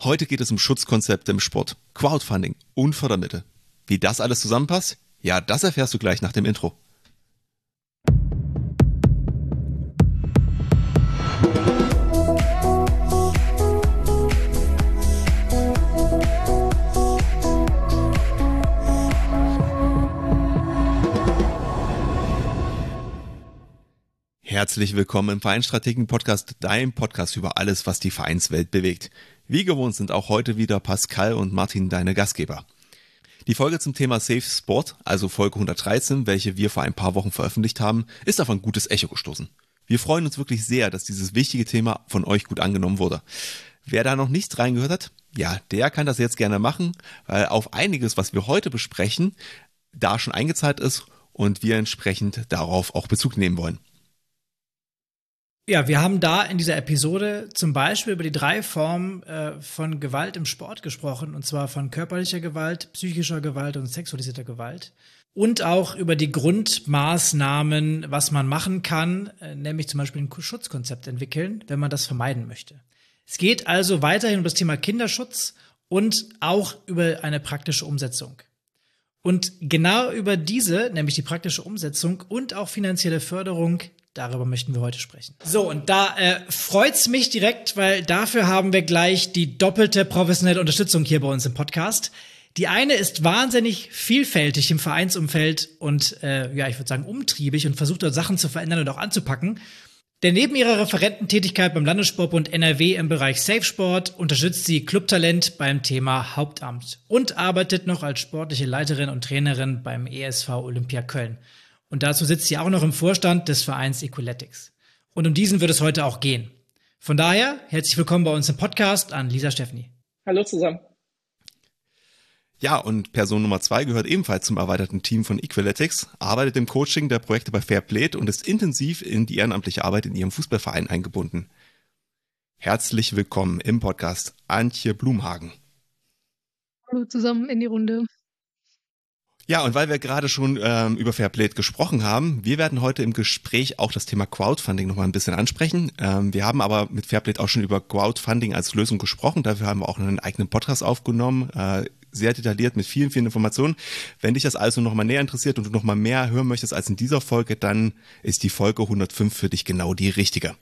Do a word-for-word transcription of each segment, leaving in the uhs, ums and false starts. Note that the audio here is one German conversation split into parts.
Heute geht es um Schutzkonzepte im Sport, Crowdfunding und Fördermittel. Wie das alles zusammenpasst? Ja, das erfährst du gleich nach dem Intro. Herzlich willkommen im Vereinsstrategen-Podcast, dein Podcast über alles, was die Vereinswelt bewegt. Wie gewohnt sind auch heute wieder Pascal und Martin deine Gastgeber. Die Folge zum Thema Safe Sport, also Folge hundertdreizehn, welche wir vor ein paar Wochen veröffentlicht haben, ist auf ein gutes Echo gestoßen. Wir freuen uns wirklich sehr, dass dieses wichtige Thema von euch gut angenommen wurde. Wer da noch nicht reingehört hat, ja, der kann das jetzt gerne machen, weil auf einiges, was wir heute besprechen, da schon eingezahlt ist und wir entsprechend darauf auch Bezug nehmen wollen. Ja, wir haben da in dieser Episode zum Beispiel über die drei Formen äh, von Gewalt im Sport gesprochen, und zwar von körperlicher Gewalt, psychischer Gewalt und sexualisierter Gewalt. Und auch über die Grundmaßnahmen, was man machen kann, äh, nämlich zum Beispiel ein Schutzkonzept entwickeln, wenn man das vermeiden möchte. Es geht also weiterhin um das Thema Kinderschutz und auch über eine praktische Umsetzung. Und genau über diese, nämlich die praktische Umsetzung und auch finanzielle Förderung, darüber möchten wir heute sprechen. So, und da äh, freut's mich direkt, weil dafür haben wir gleich die doppelte professionelle Unterstützung hier bei uns im Podcast. Die eine ist wahnsinnig vielfältig im Vereinsumfeld und, äh, ja, ich würde sagen, umtriebig und versucht dort Sachen zu verändern und auch anzupacken. Denn neben ihrer Referententätigkeit beim Landessportbund N R W im Bereich Safe Sport unterstützt sie Clubtalent beim Thema Hauptamt und arbeitet noch als sportliche Leiterin und Trainerin beim E S V Olympia Köln. Und dazu sitzt sie auch noch im Vorstand des Vereins Equaletics. Und um diesen wird es heute auch gehen. Von daher, herzlich willkommen bei uns im Podcast an Lisa Steffny. Hallo zusammen. Ja, und Person Nummer zwei gehört ebenfalls zum erweiterten Team von Equaletics, arbeitet im Coaching der Projekte bei Fairplay und ist intensiv in die ehrenamtliche Arbeit in ihrem Fußballverein eingebunden. Herzlich willkommen im Podcast, Antje Blumhagen. Hallo zusammen in die Runde. Ja, und weil wir gerade schon ähm, über Fairplay gesprochen haben, wir werden heute im Gespräch auch das Thema Crowdfunding nochmal ein bisschen ansprechen. Ähm, wir haben aber mit Fairplay auch schon über Crowdfunding als Lösung gesprochen. Dafür haben wir auch einen eigenen Podcast aufgenommen, äh, sehr detailliert mit vielen, vielen Informationen. Wenn dich das also nochmal näher interessiert und du nochmal mehr hören möchtest als in dieser Folge, dann ist die Folge hundertfünf für dich genau die richtige.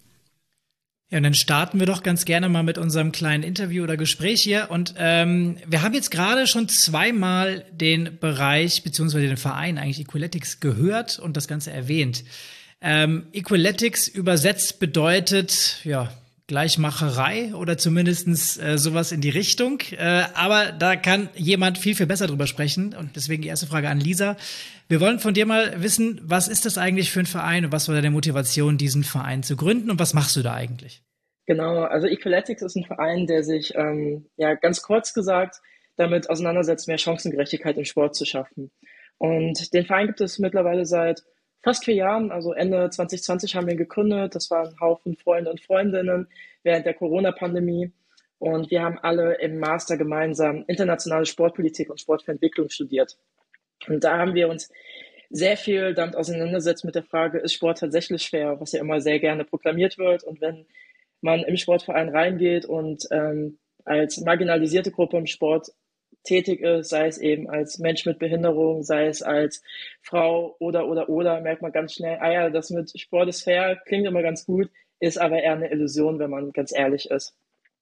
Ja, und dann starten wir doch ganz gerne mal mit unserem kleinen Interview oder Gespräch hier. Und ähm, wir haben jetzt gerade schon zweimal den Bereich beziehungsweise den Verein eigentlich Equaletics gehört und das Ganze erwähnt. Ähm, Equaletics übersetzt bedeutet, ja, Gleichmacherei oder zumindestens äh, sowas in die Richtung. Äh, aber da kann jemand viel, viel besser drüber sprechen. Und deswegen die erste Frage an Lisa. Wir wollen von dir mal wissen, was ist das eigentlich für ein Verein und was war deine Motivation, diesen Verein zu gründen und was machst du da eigentlich? Genau, also Equaletics ist ein Verein, der sich, ähm, ja, ganz kurz gesagt, damit auseinandersetzt, mehr Chancengerechtigkeit im Sport zu schaffen. Und den Verein gibt es mittlerweile seit fast vier Jahren, also Ende zwanzig zwanzig haben wir ihn gegründet. Das waren ein Haufen Freunde und Freundinnen während der Corona-Pandemie. Und wir haben alle im Master gemeinsam internationale Sportpolitik und Sportentwicklung studiert. Und da haben wir uns sehr viel damit auseinandergesetzt mit der Frage, ist Sport tatsächlich fair, was ja immer sehr gerne proklamiert wird. Und wenn man im Sportverein reingeht und ähm, als marginalisierte Gruppe im Sport tätig ist, sei es eben als Mensch mit Behinderung, sei es als Frau oder, oder, oder, merkt man ganz schnell, ah ja, das mit Sport ist fair, klingt immer ganz gut, ist aber eher eine Illusion, wenn man ganz ehrlich ist.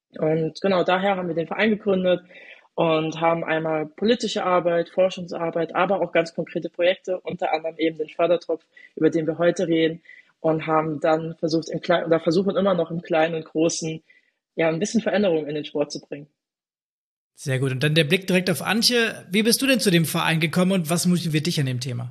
Und genau daher haben wir den Verein gegründet und haben einmal politische Arbeit, Forschungsarbeit, aber auch ganz konkrete Projekte, unter anderem eben den Fördertopf, über den wir heute reden, und haben dann versucht, im Kleinen, oder versuchen immer noch im Kleinen und Großen, ja, ein bisschen Veränderung in den Sport zu bringen. Sehr gut. Und dann der Blick direkt auf Antje. Wie bist du denn zu dem Verein gekommen und was motiviert dich an dem Thema?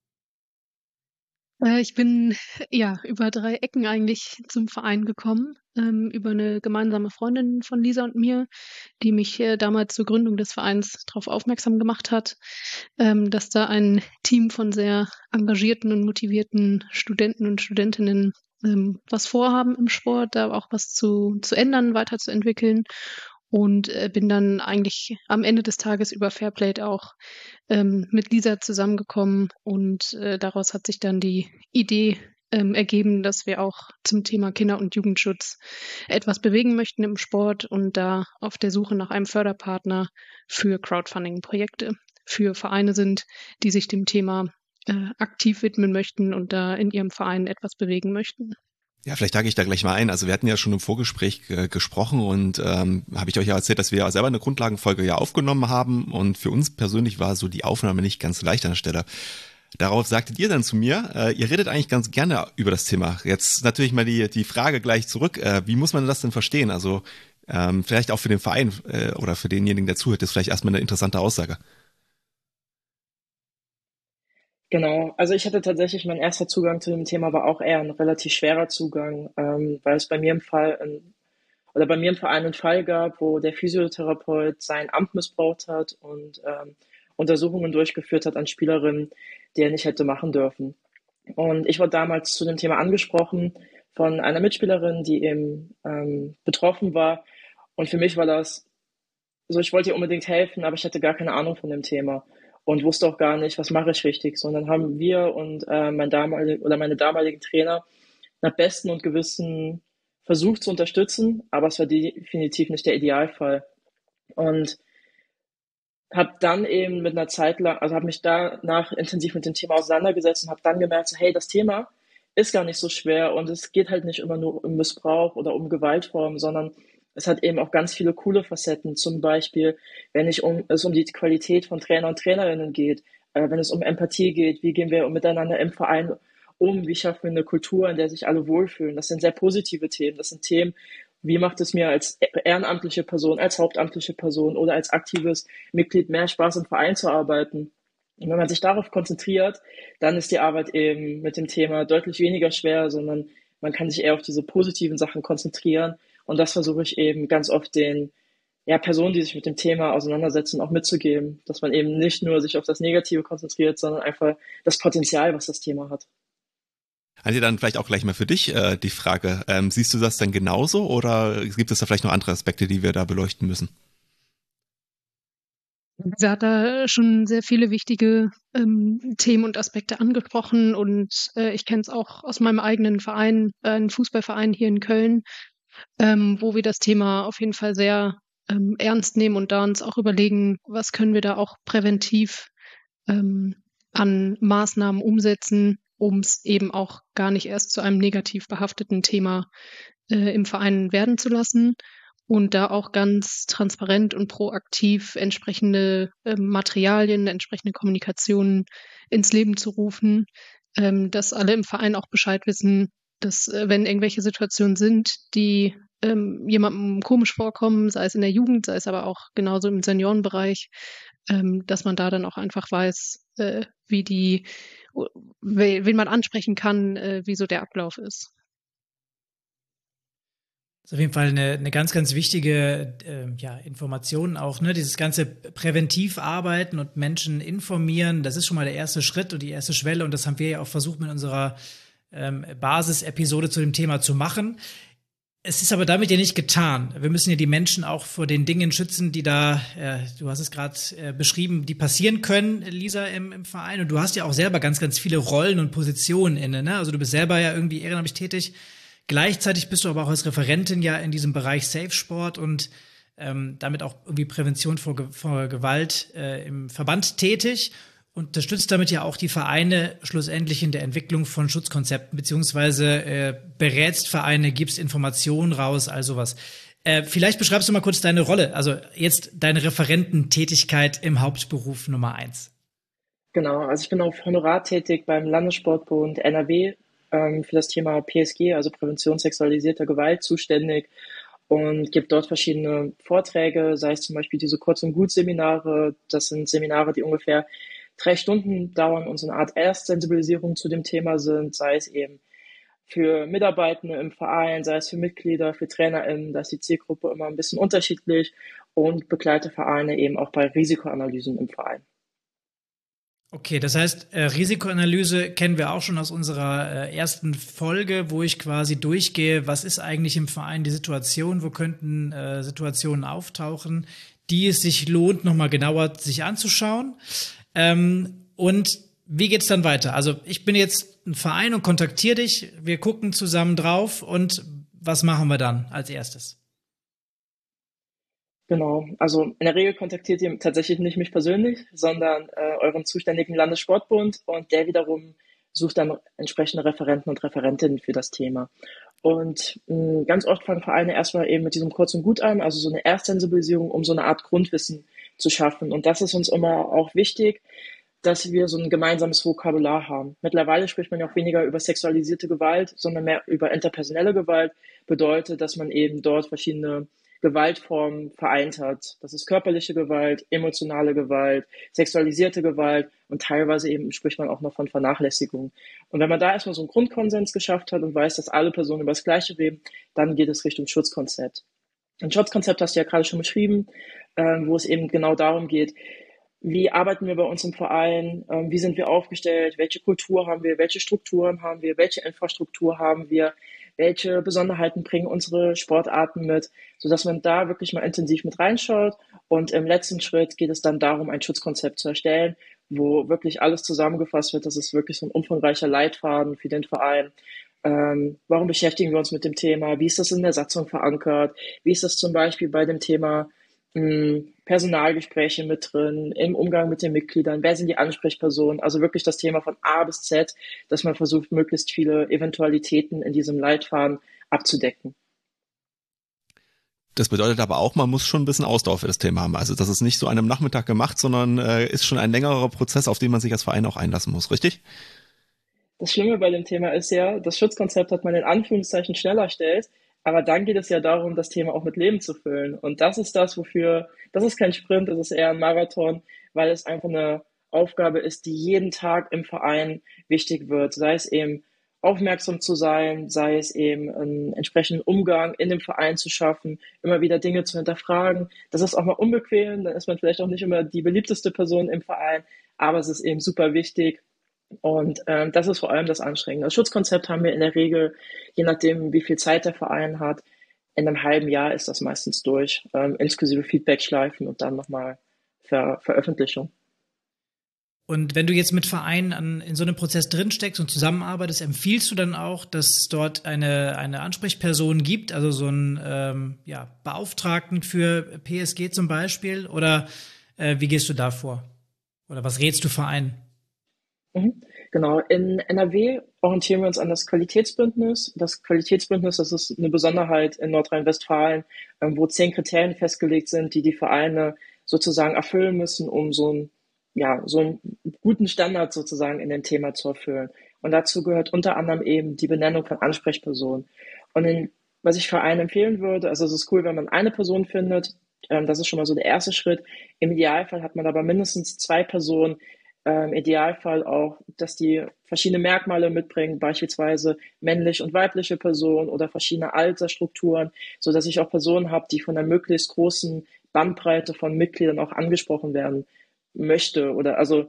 Äh, ich bin ja über drei Ecken eigentlich zum Verein gekommen, ähm, über eine gemeinsame Freundin von Lisa und mir, die mich äh, damals zur Gründung des Vereins darauf aufmerksam gemacht hat, ähm, dass da ein Team von sehr engagierten und motivierten Studenten und Studentinnen ähm, was vorhaben im Sport, da auch was zu, zu ändern, weiterzuentwickeln. Und äh, bin dann eigentlich am Ende des Tages über Fairplay auch ähm, mit Lisa zusammengekommen und äh, daraus hat sich dann die Idee ähm, ergeben, dass wir auch zum Thema Kinder- und Jugendschutz etwas bewegen möchten im Sport und da auf der Suche nach einem Förderpartner für Crowdfunding-Projekte, für Vereine sind, die sich dem Thema äh, aktiv widmen möchten und da in ihrem Verein etwas bewegen möchten. Ja, vielleicht hake ich da gleich mal ein. Also wir hatten ja schon im Vorgespräch äh, gesprochen und ähm, habe ich euch ja erzählt, dass wir ja selber eine Grundlagenfolge ja aufgenommen haben und für uns persönlich war so die Aufnahme nicht ganz leicht an der Stelle. Darauf sagtet ihr dann zu mir, äh, ihr redet eigentlich ganz gerne über das Thema. Jetzt natürlich mal die die Frage gleich zurück, äh, wie muss man das denn verstehen? Also ähm, vielleicht auch für den Verein äh, oder für denjenigen, der zuhört, ist vielleicht erstmal eine interessante Aussage. Genau, also ich hatte tatsächlich, mein erster Zugang zu dem Thema war auch eher ein relativ schwerer Zugang, ähm, weil es bei mir im Fall ein, oder bei mir im Verein einen Fall gab, wo der Physiotherapeut sein Amt missbraucht hat und ähm, Untersuchungen durchgeführt hat an Spielerinnen, die er nicht hätte machen dürfen. Und ich wurde damals zu dem Thema angesprochen von einer Mitspielerin, die eben ähm, betroffen war. Und für mich war das so, ich wollte ihr unbedingt helfen, aber ich hatte gar keine Ahnung von dem Thema und wusste auch gar nicht, was mache ich richtig. Sondern haben wir und äh, mein damalig, oder meine damaligen Trainer nach bestem und Gewissen versucht zu unterstützen, aber es war definitiv nicht der Idealfall. Und habe dann eben mit einer Zeit lang, also habe mich danach intensiv mit dem Thema auseinandergesetzt und habe dann gemerkt, so, hey, das Thema ist gar nicht so schwer und es geht halt nicht immer nur um Missbrauch oder um Gewaltformen, sondern es hat eben auch ganz viele coole Facetten. Zum Beispiel, wenn ich um, es um die Qualität von Trainer und Trainerinnen geht, äh, wenn es um Empathie geht, wie gehen wir miteinander im Verein um, wie schaffen wir eine Kultur, in der sich alle wohlfühlen. Das sind sehr positive Themen. Das sind Themen, wie macht es mir als ehrenamtliche Person, als hauptamtliche Person oder als aktives Mitglied mehr Spaß im Verein zu arbeiten. Und wenn man sich darauf konzentriert, dann ist die Arbeit eben mit dem Thema deutlich weniger schwer, sondern man kann sich eher auf diese positiven Sachen konzentrieren. Und das versuche ich eben ganz oft den ja, Personen, die sich mit dem Thema auseinandersetzen, auch mitzugeben, dass man eben nicht nur sich auf das Negative konzentriert, sondern einfach das Potenzial, was das Thema hat. Also dann vielleicht auch gleich mal für dich äh, die Frage, ähm, siehst du das denn genauso oder gibt es da vielleicht noch andere Aspekte, die wir da beleuchten müssen? Sie hat da schon sehr viele wichtige ähm, Themen und Aspekte angesprochen und äh, ich kenne es auch aus meinem eigenen Verein, äh, einem Fußballverein hier in Köln, ähm, wo wir das Thema auf jeden Fall sehr ähm, ernst nehmen und da uns auch überlegen, was können wir da auch präventiv ähm, an Maßnahmen umsetzen, um es eben auch gar nicht erst zu einem negativ behafteten Thema äh, im Verein werden zu lassen und da auch ganz transparent und proaktiv entsprechende äh, Materialien, entsprechende Kommunikationen ins Leben zu rufen, ähm, dass alle im Verein auch Bescheid wissen, dass äh, wenn irgendwelche Situationen sind, die ähm, jemandem komisch vorkommen, sei es in der Jugend, sei es aber auch genauso im Seniorenbereich, ähm, dass man da dann auch einfach weiß, äh, wie die, wen man ansprechen kann, äh, wie so der Ablauf ist. Das ist auf jeden Fall eine, eine ganz, ganz wichtige äh, ja, Information auch, ne? Dieses ganze Präventivarbeiten und Menschen informieren, das ist schon mal der erste Schritt und die erste Schwelle und das haben wir ja auch versucht mit unserer ähm, Basisepisode zu dem Thema zu machen. Es ist aber damit ja nicht getan. Wir müssen ja die Menschen auch vor den Dingen schützen, die da, äh, du hast es gerade äh, beschrieben, die passieren können, Lisa, im, im Verein. Und du hast ja auch selber ganz, ganz viele Rollen und Positionen inne, ne? Also du bist selber ja irgendwie ehrenamtlich tätig. Gleichzeitig bist du aber auch als Referentin ja in diesem Bereich Safe Sport und ähm, damit auch irgendwie Prävention vor, Ge- vor Gewalt äh, im Verband tätig. Und unterstützt damit ja auch die Vereine schlussendlich in der Entwicklung von Schutzkonzepten, beziehungsweise äh, berätst Vereine, gibst Informationen raus, all sowas. Äh, vielleicht beschreibst du mal kurz deine Rolle, also jetzt deine Referententätigkeit im Hauptberuf Nummer eins. Genau, also ich bin auf Honorar tätig beim Landessportbund N R W ähm, für das Thema P S G, also Prävention sexualisierter Gewalt, zuständig und gebe dort verschiedene Vorträge, sei es zum Beispiel diese Kurz- und Gut-Seminare. Das sind Seminare, die ungefähr drei Stunden dauern und so eine Art Erstsensibilisierung zu dem Thema sind, sei es eben für Mitarbeitende im Verein, sei es für Mitglieder, für TrainerInnen, da ist die Zielgruppe immer ein bisschen unterschiedlich und begleite Vereine eben auch bei Risikoanalysen im Verein. Okay, das heißt, äh, Risikoanalyse kennen wir auch schon aus unserer äh, ersten Folge, wo ich quasi durchgehe, was ist eigentlich im Verein die Situation, wo könnten äh, Situationen auftauchen, die es sich lohnt, nochmal genauer sich anzuschauen. Ähm, und wie geht's dann weiter? Also ich bin jetzt ein Verein und kontaktiere dich, wir gucken zusammen drauf und was machen wir dann als erstes? Genau, also in der Regel kontaktiert ihr tatsächlich nicht mich persönlich, sondern äh, euren zuständigen Landessportbund und der wiederum sucht dann entsprechende Referenten und Referentinnen für das Thema. Und mh, ganz oft fangen Vereine erstmal eben mit diesem Kurz und Gut an, also so eine Erstsensibilisierung, um so eine Art Grundwissen zu schaffen. Und das ist uns immer auch wichtig, dass wir so ein gemeinsames Vokabular haben. Mittlerweile spricht man ja auch weniger über sexualisierte Gewalt, sondern mehr über interpersonelle Gewalt. Bedeutet, dass man eben dort verschiedene Gewaltformen vereint hat. Das ist körperliche Gewalt, emotionale Gewalt, sexualisierte Gewalt und teilweise eben spricht man auch noch von Vernachlässigung. Und wenn man da erstmal so einen Grundkonsens geschafft hat und weiß, dass alle Personen über das Gleiche reden, dann geht es Richtung Schutzkonzept. Ein Schutzkonzept hast du ja gerade schon beschrieben, äh, wo es eben genau darum geht, wie arbeiten wir bei uns im Verein, äh, wie sind wir aufgestellt, welche Kultur haben wir, welche Strukturen haben wir, welche Infrastruktur haben wir, welche Besonderheiten bringen unsere Sportarten mit, sodass man da wirklich mal intensiv mit reinschaut. Und im letzten Schritt geht es dann darum, ein Schutzkonzept zu erstellen, wo wirklich alles zusammengefasst wird. Das ist wirklich so ein umfangreicher Leitfaden für den Verein. Ähm, warum beschäftigen wir uns mit dem Thema? Wie ist das in der Satzung verankert? Wie ist das zum Beispiel bei dem Thema mh, Personalgespräche mit drin, im Umgang mit den Mitgliedern? Wer sind die Ansprechpersonen? Also wirklich das Thema von A bis Z, dass man versucht, möglichst viele Eventualitäten in diesem Leitfaden abzudecken. Das bedeutet aber auch, man muss schon ein bisschen Ausdauer für das Thema haben. Also das ist nicht so an einem Nachmittag gemacht, sondern äh, ist schon ein längerer Prozess, auf den man sich als Verein auch einlassen muss, richtig? Das Schlimme bei dem Thema ist ja, das Schutzkonzept hat man in Anführungszeichen schneller erstellt, aber dann geht es ja darum, das Thema auch mit Leben zu füllen. Und das ist das, wofür, das ist kein Sprint, das ist eher ein Marathon, weil es einfach eine Aufgabe ist, die jeden Tag im Verein wichtig wird. Sei es eben aufmerksam zu sein, sei es eben einen entsprechenden Umgang in dem Verein zu schaffen, immer wieder Dinge zu hinterfragen. Das ist auch mal unbequem, dann ist man vielleicht auch nicht immer die beliebteste Person im Verein, aber es ist eben super wichtig. Und ähm, das ist vor allem das Anstrengende. Das Schutzkonzept haben wir in der Regel, je nachdem, wie viel Zeit der Verein hat, in einem halben Jahr ist das meistens durch, ähm, inklusive Feedbackschleifen und dann nochmal Ver- Veröffentlichung. Und wenn du jetzt mit Vereinen an, in so einem Prozess drinsteckst und zusammenarbeitest, empfiehlst du dann auch, dass es dort eine, eine Ansprechperson gibt, also so einen ähm, ja, Beauftragten für P S G zum Beispiel? Oder äh, wie gehst du da vor? Oder was rätst du Vereinen? Mhm. Genau, in N R W orientieren wir uns an das Qualitätsbündnis. Das Qualitätsbündnis, das ist eine Besonderheit in Nordrhein-Westfalen, ähm, wo zehn Kriterien festgelegt sind, die die Vereine sozusagen erfüllen müssen, um so einen, ja, so einen guten Standard sozusagen in dem Thema zu erfüllen. Und dazu gehört unter anderem eben die Benennung von Ansprechpersonen. Und in, was ich Vereinen empfehlen würde, also es ist cool, wenn man eine Person findet, ähm, das ist schon mal so der erste Schritt. Im Idealfall hat man aber mindestens zwei Personen, Im Idealfall auch, dass die verschiedene Merkmale mitbringen, beispielsweise männlich und weibliche Personen oder verschiedene Altersstrukturen, so dass ich auch Personen habe, die von einer möglichst großen Bandbreite von Mitgliedern auch angesprochen werden möchte. Oder also,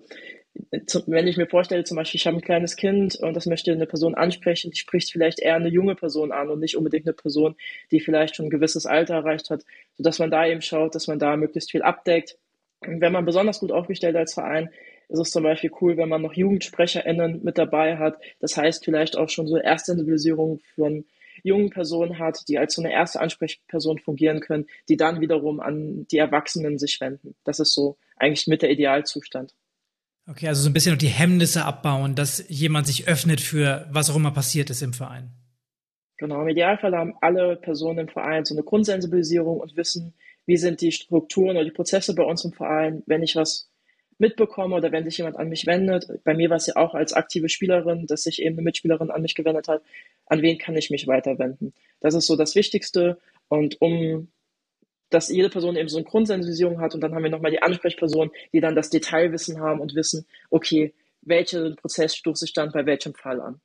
wenn ich mir vorstelle, zum Beispiel, ich habe ein kleines Kind und das möchte eine Person ansprechen, die spricht vielleicht eher eine junge Person an und nicht unbedingt eine Person, die vielleicht schon ein gewisses Alter erreicht hat, sodass man da eben schaut, dass man da möglichst viel abdeckt. Und wenn man besonders gut aufgestellt als Verein, ist es zum Beispiel cool, wenn man noch JugendsprecherInnen mit dabei hat. Das heißt, vielleicht auch schon so Erstsensibilisierung von jungen Personen hat, die als so eine erste Ansprechperson fungieren können, die dann wiederum an die Erwachsenen sich wenden. Das ist so eigentlich mit der Idealzustand. Okay, also so ein bisschen noch die Hemmnisse abbauen, dass jemand sich öffnet für was auch immer passiert ist im Verein. Genau, im Idealfall haben alle Personen im Verein so eine Grundsensibilisierung und wissen, wie sind die Strukturen oder die Prozesse bei uns im Verein, wenn ich was mitbekomme oder wenn sich jemand an mich wendet. Bei mir war es ja auch als aktive Spielerin, dass sich eben eine Mitspielerin an mich gewendet hat. An wen kann ich mich weiterwenden? Das ist so das Wichtigste. Und um, dass jede Person eben so eine Grundsensibilisierung hat und dann haben wir nochmal die Ansprechpersonen, die dann das Detailwissen haben und wissen, okay, welchen Prozess stoße ich dann bei welchem Fall an.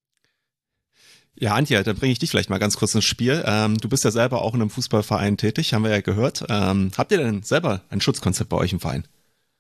Ja, Antje, dann bringe ich dich vielleicht mal ganz kurz ins Spiel. Ähm, du bist ja selber auch in einem Fußballverein tätig, haben wir ja gehört. Ähm, habt ihr denn selber ein Schutzkonzept bei euch im Verein?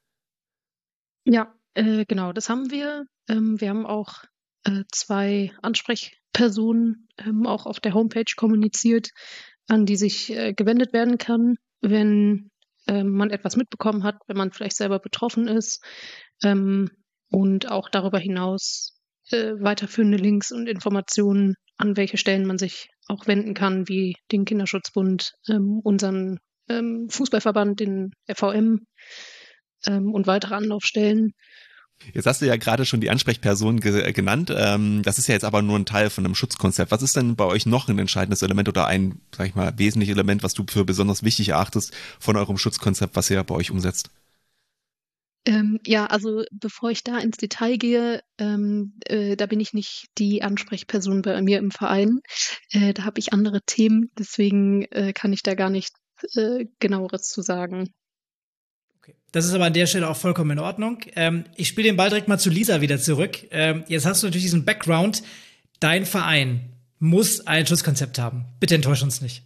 Ja, äh, genau, das haben wir. Ähm, wir haben auch äh, zwei Ansprechpersonen ähm, auch auf der Homepage kommuniziert, an die sich äh, gewendet werden kann, wenn äh, man etwas mitbekommen hat, wenn man vielleicht selber betroffen ist. Ähm, und auch darüber hinaus äh, weiterführende Links und Informationen, an welche Stellen man sich auch wenden kann, wie den Kinderschutzbund, ähm, unseren ähm, Fußballverband, den F V M ähm, und weitere Anlaufstellen. Jetzt hast du ja gerade schon die Ansprechperson ge- genannt. Ähm, das ist ja jetzt aber nur ein Teil von einem Schutzkonzept. Was ist denn bei euch noch ein entscheidendes Element oder ein, sag ich mal, wesentliches Element, was du für besonders wichtig erachtest von eurem Schutzkonzept, was ihr bei euch umsetzt? Ähm, ja, also bevor ich da ins Detail gehe, ähm, äh, da bin ich nicht die Ansprechperson bei mir im Verein. Äh, da habe ich andere Themen, deswegen äh, kann ich da gar nicht äh, genaueres zu sagen. Okay. Das ist aber an der Stelle auch vollkommen in Ordnung. Ähm, ich spiele den Ball direkt mal zu Lisa wieder zurück. Ähm, jetzt hast du natürlich diesen Background. Dein Verein muss ein Schutzkonzept haben. Bitte enttäusch uns nicht.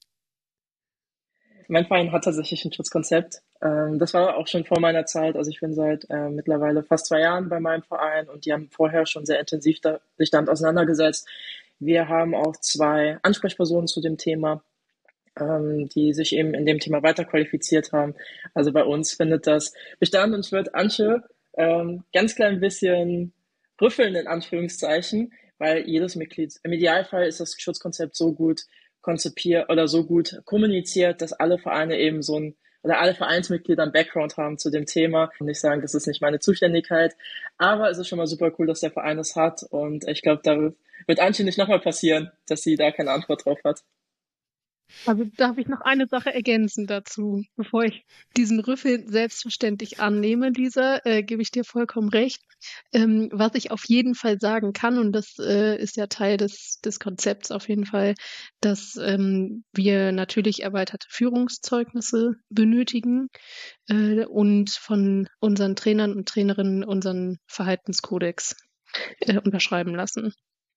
Mein Verein hat tatsächlich ein Schutzkonzept. Ähm, das war auch schon vor meiner Zeit. Also ich bin seit äh, mittlerweile fast zwei Jahren bei meinem Verein und die haben vorher schon sehr intensiv da, sich damit auseinandergesetzt. Wir haben auch zwei Ansprechpersonen zu dem Thema, ähm, die sich eben in dem Thema weiterqualifiziert haben. Also bei uns findet das Bestand und wird Antje ähm, ganz klein bisschen rüffeln in Anführungszeichen, weil jedes Mitglied, im Idealfall ist das Schutzkonzept so gut konzipiert oder so gut kommuniziert, dass alle Vereine eben so ein oder alle Vereinsmitglieder einen Background haben zu dem Thema und nicht sagen, das ist nicht meine Zuständigkeit. Aber es ist schon mal super cool, dass der Verein es hat und ich glaube, da wird Antje nicht nochmal passieren, dass sie da keine Antwort drauf hat. Also darf ich noch eine Sache ergänzen dazu, bevor ich diesen Rüffel selbstverständlich annehme, Lisa, äh, gebe ich dir vollkommen recht. Ähm, was ich auf jeden Fall sagen kann, und das äh, ist ja Teil des, des Konzepts auf jeden Fall, dass ähm, wir natürlich erweiterte Führungszeugnisse benötigen äh, und von unseren Trainern und Trainerinnen unseren Verhaltenskodex äh, unterschreiben lassen.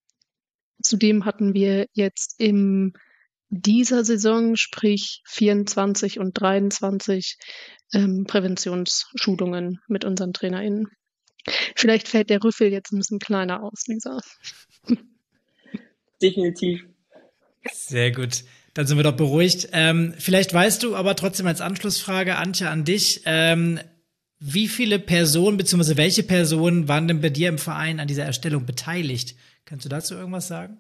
Zudem hatten wir jetzt im dieser Saison, sprich vierundzwanzig und dreiundzwanzig, ähm, Präventionsschulungen mit unseren TrainerInnen. Vielleicht fällt der Rüffel jetzt ein bisschen kleiner aus, Lisa. Definitiv. Sehr gut. Dann sind wir doch beruhigt. Ähm, vielleicht weißt du aber trotzdem als Anschlussfrage, Antje, an dich, ähm, wie viele Personen bzw. welche Personen waren denn bei dir im Verein an dieser Erstellung beteiligt? Kannst du dazu irgendwas sagen?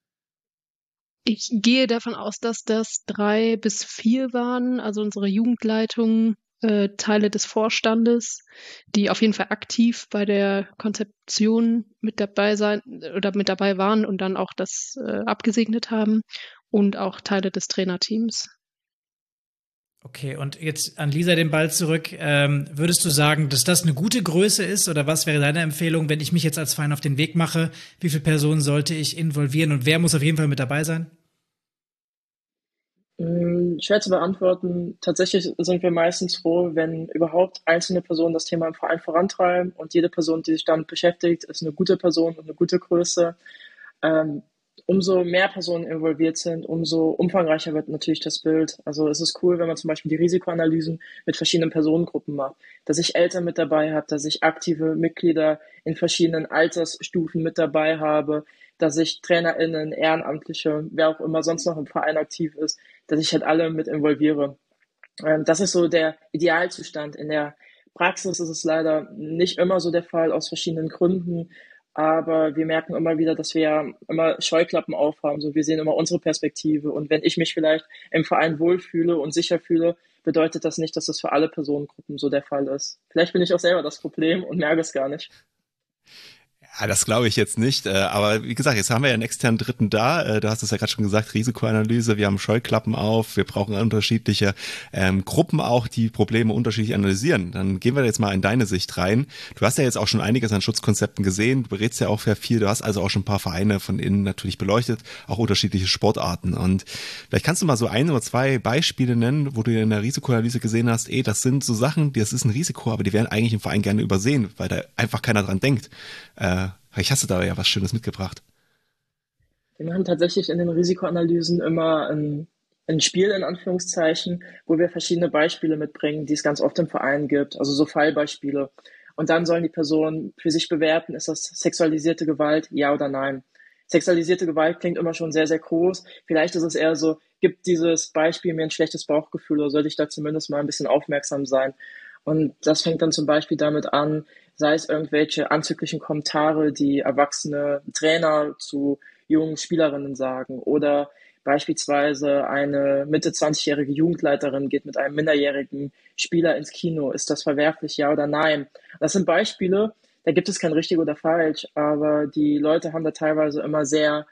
Ich gehe davon aus, dass das drei bis vier waren, also unsere Jugendleitung, äh, Teile des Vorstandes, die auf jeden Fall aktiv bei der Konzeption mit dabei sein oder mit dabei waren und dann auch das äh, abgesegnet haben und auch Teile des Trainerteams. Okay, und jetzt an Lisa den Ball zurück. Ähm, würdest du sagen, dass das eine gute Größe ist oder was wäre deine Empfehlung, wenn ich mich jetzt als Verein auf den Weg mache? Wie viele Personen sollte ich involvieren und wer muss auf jeden Fall mit dabei sein? Schwer zu beantworten. Tatsächlich sind wir meistens froh, wenn überhaupt einzelne Personen das Thema im Verein vorantreiben und jede Person, die sich damit beschäftigt, ist eine gute Person und eine gute Größe. Ähm, umso mehr Personen involviert sind, umso umfangreicher wird natürlich das Bild. Also es ist cool, wenn man zum Beispiel die Risikoanalysen mit verschiedenen Personengruppen macht, dass ich Eltern mit dabei habe, dass ich aktive Mitglieder in verschiedenen Altersstufen mit dabei habe, dass ich TrainerInnen, Ehrenamtliche, wer auch immer sonst noch im Verein aktiv ist, dass ich halt alle mit involviere. Ähm, das ist so der Idealzustand. In der Praxis ist es leider nicht immer so der Fall, aus verschiedenen Gründen. Aber wir merken immer wieder, dass wir immer Scheuklappen aufhaben. So, wir sehen immer unsere Perspektive. Und wenn ich mich vielleicht im Verein wohlfühle und sicher fühle, bedeutet das nicht, dass das für alle Personengruppen so der Fall ist. Vielleicht bin ich auch selber das Problem und merke es gar nicht. Ja, das glaube ich jetzt nicht. Aber wie gesagt, jetzt haben wir ja einen externen Dritten da. Du hast es ja gerade schon gesagt, Risikoanalyse. Wir haben Scheuklappen auf. Wir brauchen unterschiedliche ähm, Gruppen auch, die Probleme unterschiedlich analysieren. Dann gehen wir jetzt mal in deine Sicht rein. Du hast ja jetzt auch schon einiges an Schutzkonzepten gesehen. Du berätst ja auch sehr viel. Du hast also auch schon ein paar Vereine von innen natürlich beleuchtet, auch unterschiedliche Sportarten. Und vielleicht kannst du mal so ein oder zwei Beispiele nennen, wo du in der Risikoanalyse gesehen hast, ey, das sind so Sachen, das ist ein Risiko, aber die werden eigentlich im Verein gerne übersehen, weil da einfach keiner dran denkt. Äh, Vielleicht hast du da ja was Schönes mitgebracht. Wir machen tatsächlich in den Risikoanalysen immer ein, ein Spiel in Anführungszeichen, wo wir verschiedene Beispiele mitbringen, die es ganz oft im Verein gibt, also so Fallbeispiele. Und dann sollen die Personen für sich bewerten, ist das sexualisierte Gewalt, ja oder nein. Sexualisierte Gewalt klingt immer schon sehr, sehr groß. Vielleicht ist es eher so, gibt dieses Beispiel mir ein schlechtes Bauchgefühl oder sollte ich da zumindest mal ein bisschen aufmerksam sein? Und das fängt dann zum Beispiel damit an, sei es irgendwelche anzüglichen Kommentare, die erwachsene Trainer zu jungen Spielerinnen sagen, oder beispielsweise eine Mitte zwanzigjährige Jugendleiterin geht mit einem minderjährigen Spieler ins Kino. Ist das verwerflich, ja oder nein? Das sind Beispiele, da gibt es kein richtig oder falsch, aber die Leute haben da teilweise immer sehr,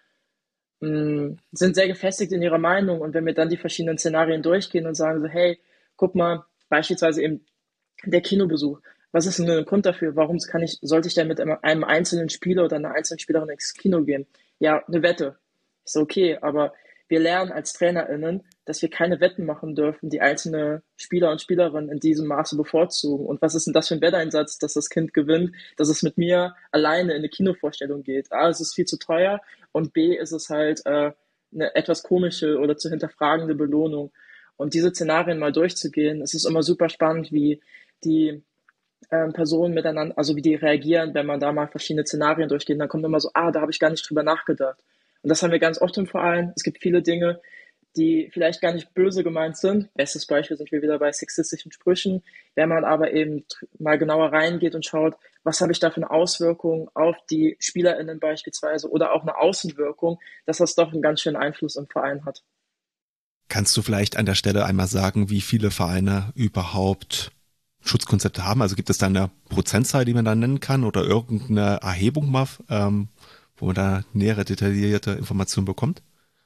mh, sind sehr gefestigt in ihrer Meinung. Und wenn wir dann die verschiedenen Szenarien durchgehen und sagen so, hey, guck mal, beispielsweise eben der Kinobesuch. Was ist denn der Grund dafür? Warum kann ich, sollte ich denn mit einem einzelnen Spieler oder einer einzelnen Spielerin ins Kino gehen? Ja, eine Wette. Ist okay, aber wir lernen als TrainerInnen, dass wir keine Wetten machen dürfen, die einzelne Spieler und Spielerinnen in diesem Maße bevorzugen. Und was ist denn das für ein Wetteinsatz, dass das Kind gewinnt, dass es mit mir alleine in eine Kinovorstellung geht? A, es ist viel zu teuer, und B, ist es halt äh, eine etwas komische oder zu hinterfragende Belohnung. Und diese Szenarien mal durchzugehen, es ist immer super spannend, wie die ähm, Personen miteinander, also wie die reagieren, wenn man da mal verschiedene Szenarien durchgeht. Dann kommt immer so, ah, da habe ich gar nicht drüber nachgedacht. Und das haben wir ganz oft im Verein. Es gibt viele Dinge, die vielleicht gar nicht böse gemeint sind. Bestes Beispiel sind wir wieder bei sexistischen Sprüchen. Wenn man aber eben mal genauer reingeht und schaut, was habe ich da für eine Auswirkung auf die SpielerInnen beispielsweise oder auch eine Außenwirkung, dass das doch einen ganz schönen Einfluss im Verein hat. Kannst du vielleicht an der Stelle einmal sagen, wie viele Vereine überhaupt Schutzkonzepte haben? Also gibt es da eine Prozentzahl, die man da nennen kann, oder irgendeine Erhebung mal, ähm, wo man da nähere, detaillierte Informationen bekommt?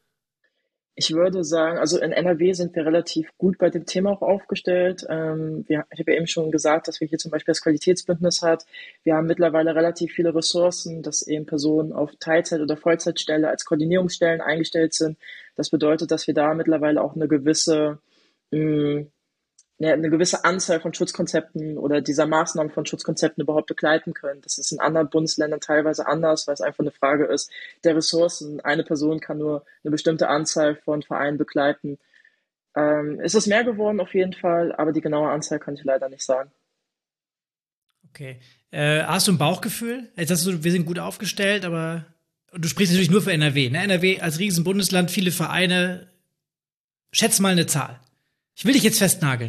Ich würde sagen, also in N R W sind wir relativ gut bei dem Thema auch aufgestellt. Ähm, wir, ich habe ja eben schon gesagt, dass wir hier zum Beispiel das Qualitätsbündnis hat. Wir haben mittlerweile relativ viele Ressourcen, dass eben Personen auf Teilzeit- oder Vollzeitstelle als Koordinierungsstellen eingestellt sind. Das bedeutet, dass wir da mittlerweile auch eine gewisse mh, ja, eine gewisse Anzahl von Schutzkonzepten oder dieser Maßnahmen von Schutzkonzepten überhaupt begleiten können. Das ist in anderen Bundesländern teilweise anders, weil es einfach eine Frage ist der Ressourcen. Eine Person kann nur eine bestimmte Anzahl von Vereinen begleiten. Ähm, es ist mehr geworden auf jeden Fall, aber die genaue Anzahl kann ich leider nicht sagen. Okay. Äh, hast du ein Bauchgefühl? Jetzt hast du, wir sind gut aufgestellt, aber du sprichst natürlich nur für N R W. Ne? N R W als Riesenbundesland, viele Vereine. Schätz mal eine Zahl. Ich will dich jetzt festnageln.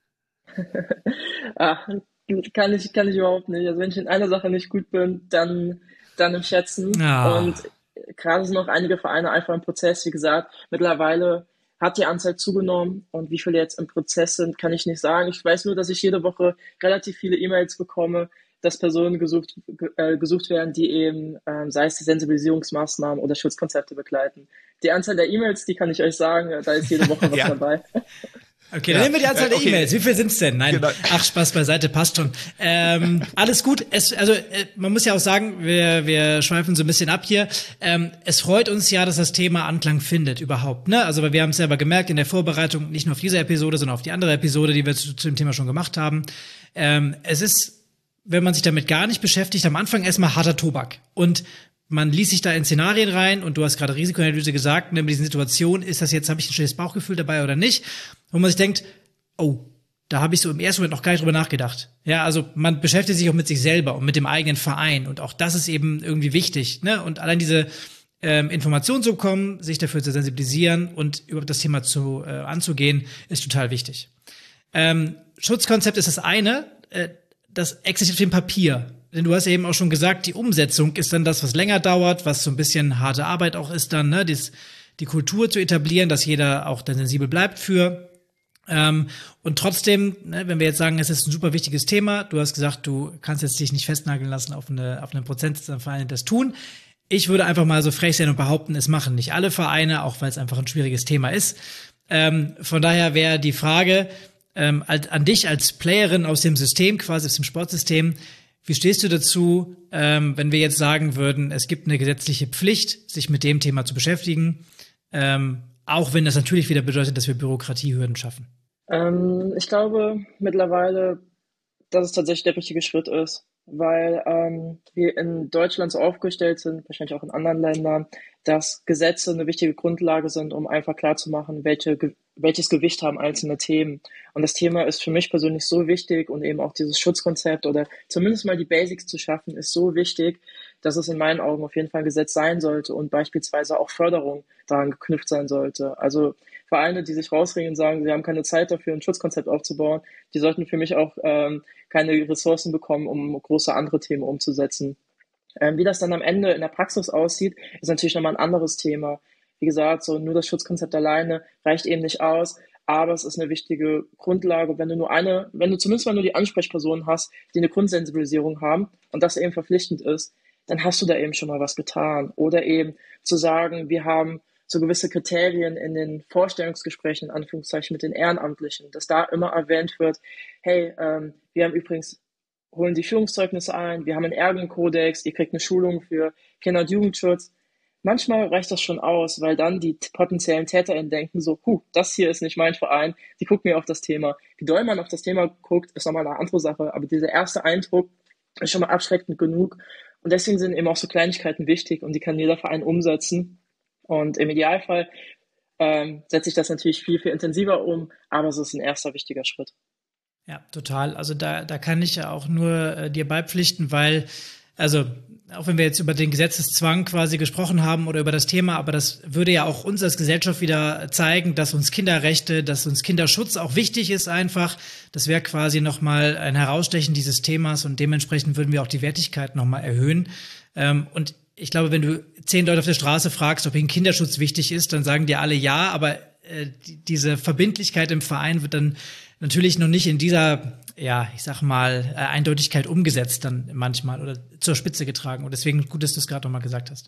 Ach, kann ich, kann ich überhaupt nicht. Also wenn ich in einer Sache nicht gut bin, dann, dann im Schätzen. Ah. Und gerade sind noch einige Vereine einfach im Prozess. Wie gesagt, mittlerweile hat die Anzahl zugenommen, und wie viele jetzt im Prozess sind, kann ich nicht sagen. Ich weiß nur, dass ich jede Woche relativ viele E-Mails bekomme, dass Personen gesucht, äh, gesucht werden, die eben, ähm, sei es die Sensibilisierungsmaßnahmen oder Schutzkonzepte begleiten. Die Anzahl der E-Mails, die kann ich euch sagen, da ist jede Woche was ja. dabei. Okay, dann ja. nehmen wir die Anzahl der okay. E-Mails. Wie viel sind's denn? Nein, genau. Ach, Spaß beiseite, passt schon. Ähm, alles gut. Es, also äh, man muss ja auch sagen, wir, wir schweifen so ein bisschen ab hier. Ähm, es freut uns ja, dass das Thema Anklang findet überhaupt. Ne? Also wir haben es selber gemerkt in der Vorbereitung, nicht nur auf diese Episode, sondern auf die andere Episode, die wir zu, zu dem Thema schon gemacht haben. Ähm, es ist, wenn man sich damit gar nicht beschäftigt, am Anfang erstmal harter Tobak. Und man liest sich da in Szenarien rein, und du hast gerade Risikoanalyse gesagt, ne, mit diesen Situationen, ist das jetzt, habe ich ein schlechtes Bauchgefühl dabei oder nicht? Wo man sich denkt, oh, da habe ich so im ersten Moment noch gar nicht drüber nachgedacht. Ja, also man beschäftigt sich auch mit sich selber und mit dem eigenen Verein, und auch das ist eben irgendwie wichtig, ne? Und allein diese ähm, Informationen zu bekommen, sich dafür zu sensibilisieren und überhaupt das Thema zu äh, anzugehen, ist total wichtig. Ähm, Schutzkonzept ist das eine, äh, das existiert auf dem Papier. Denn du hast ja eben auch schon gesagt, die Umsetzung ist dann das, was länger dauert, was so ein bisschen harte Arbeit auch ist dann, ne, dies, die Kultur zu etablieren, dass jeder auch dann sensibel bleibt für. Ähm, und trotzdem, ne, wenn wir jetzt sagen, es ist ein super wichtiges Thema, du hast gesagt, du kannst jetzt dich nicht festnageln lassen auf eine, auf einen Prozent der Vereine das tun. Ich würde einfach mal so frech sein und behaupten, es machen nicht alle Vereine, auch weil es einfach ein schwieriges Thema ist. Ähm, von daher wäre die Frage ähm, an dich als Playerin aus dem System, quasi aus dem Sportsystem, wie stehst du dazu, ähm, wenn wir jetzt sagen würden, es gibt eine gesetzliche Pflicht, sich mit dem Thema zu beschäftigen, ähm, auch wenn das natürlich wieder bedeutet, dass wir Bürokratiehürden schaffen? Ähm, ich glaube mittlerweile, dass es tatsächlich der richtige Schritt ist, weil ähm, wir in Deutschland so aufgestellt sind, wahrscheinlich auch in anderen Ländern, dass Gesetze eine wichtige Grundlage sind, um einfach klarzumachen, welche welches Gewicht haben einzelne Themen. Und das Thema ist für mich persönlich so wichtig, und eben auch dieses Schutzkonzept oder zumindest mal die Basics zu schaffen, ist so wichtig, dass es in meinen Augen auf jeden Fall ein Gesetz sein sollte und beispielsweise auch Förderung daran geknüpft sein sollte. Also Vereine, die sich rausregen und sagen, sie haben keine Zeit dafür, ein Schutzkonzept aufzubauen, die sollten für mich auch ähm, keine Ressourcen bekommen, um große andere Themen umzusetzen. Ähm, wie das dann am Ende in der Praxis aussieht, ist natürlich nochmal ein anderes Thema. Wie gesagt, so nur das Schutzkonzept alleine reicht eben nicht aus, aber es ist eine wichtige Grundlage. Wenn du nur eine, wenn du zumindest mal nur die Ansprechpersonen hast, die eine Grundsensibilisierung haben und das eben verpflichtend ist, dann hast du da eben schon mal was getan. Oder eben zu sagen, wir haben so gewisse Kriterien in den Vorstellungsgesprächen, in Anführungszeichen, mit den Ehrenamtlichen, dass da immer erwähnt wird, hey, ähm, wir haben übrigens, holen die Führungszeugnisse ein, wir haben einen Ärgerkodex, ihr kriegt eine Schulung für Kinder- und Jugendschutz. Manchmal reicht das schon aus, weil dann die potenziellen TäterInnen denken so, huh, das hier ist nicht mein Verein, die gucken mir auf das Thema. Wie doll man auf das Thema guckt, ist nochmal eine andere Sache, aber dieser erste Eindruck ist schon mal abschreckend genug. Und deswegen sind eben auch so Kleinigkeiten wichtig und die kann jeder Verein umsetzen. Und im Idealfall ähm, setze ich das natürlich viel, viel intensiver um, aber es ist ein erster wichtiger Schritt. Ja, total. Also da, da kann ich ja auch nur äh, dir beipflichten, weil, also auch wenn wir jetzt über den Gesetzeszwang quasi gesprochen haben oder über das Thema, aber das würde ja auch uns als Gesellschaft wieder zeigen, dass uns Kinderrechte, dass uns Kinderschutz auch wichtig ist einfach. Das wäre quasi nochmal ein Herausstechen dieses Themas und dementsprechend würden wir auch die Wertigkeit nochmal erhöhen. Ähm, und ich glaube, wenn du zehn Leute auf der Straße fragst, ob ihnen Kinderschutz wichtig ist, dann sagen dir alle ja, aber äh, die, diese Verbindlichkeit im Verein wird dann natürlich noch nicht in dieser, ja, ich sag mal, äh, Eindeutigkeit umgesetzt dann manchmal oder zur Spitze getragen. Und deswegen gut, dass du es gerade nochmal gesagt hast.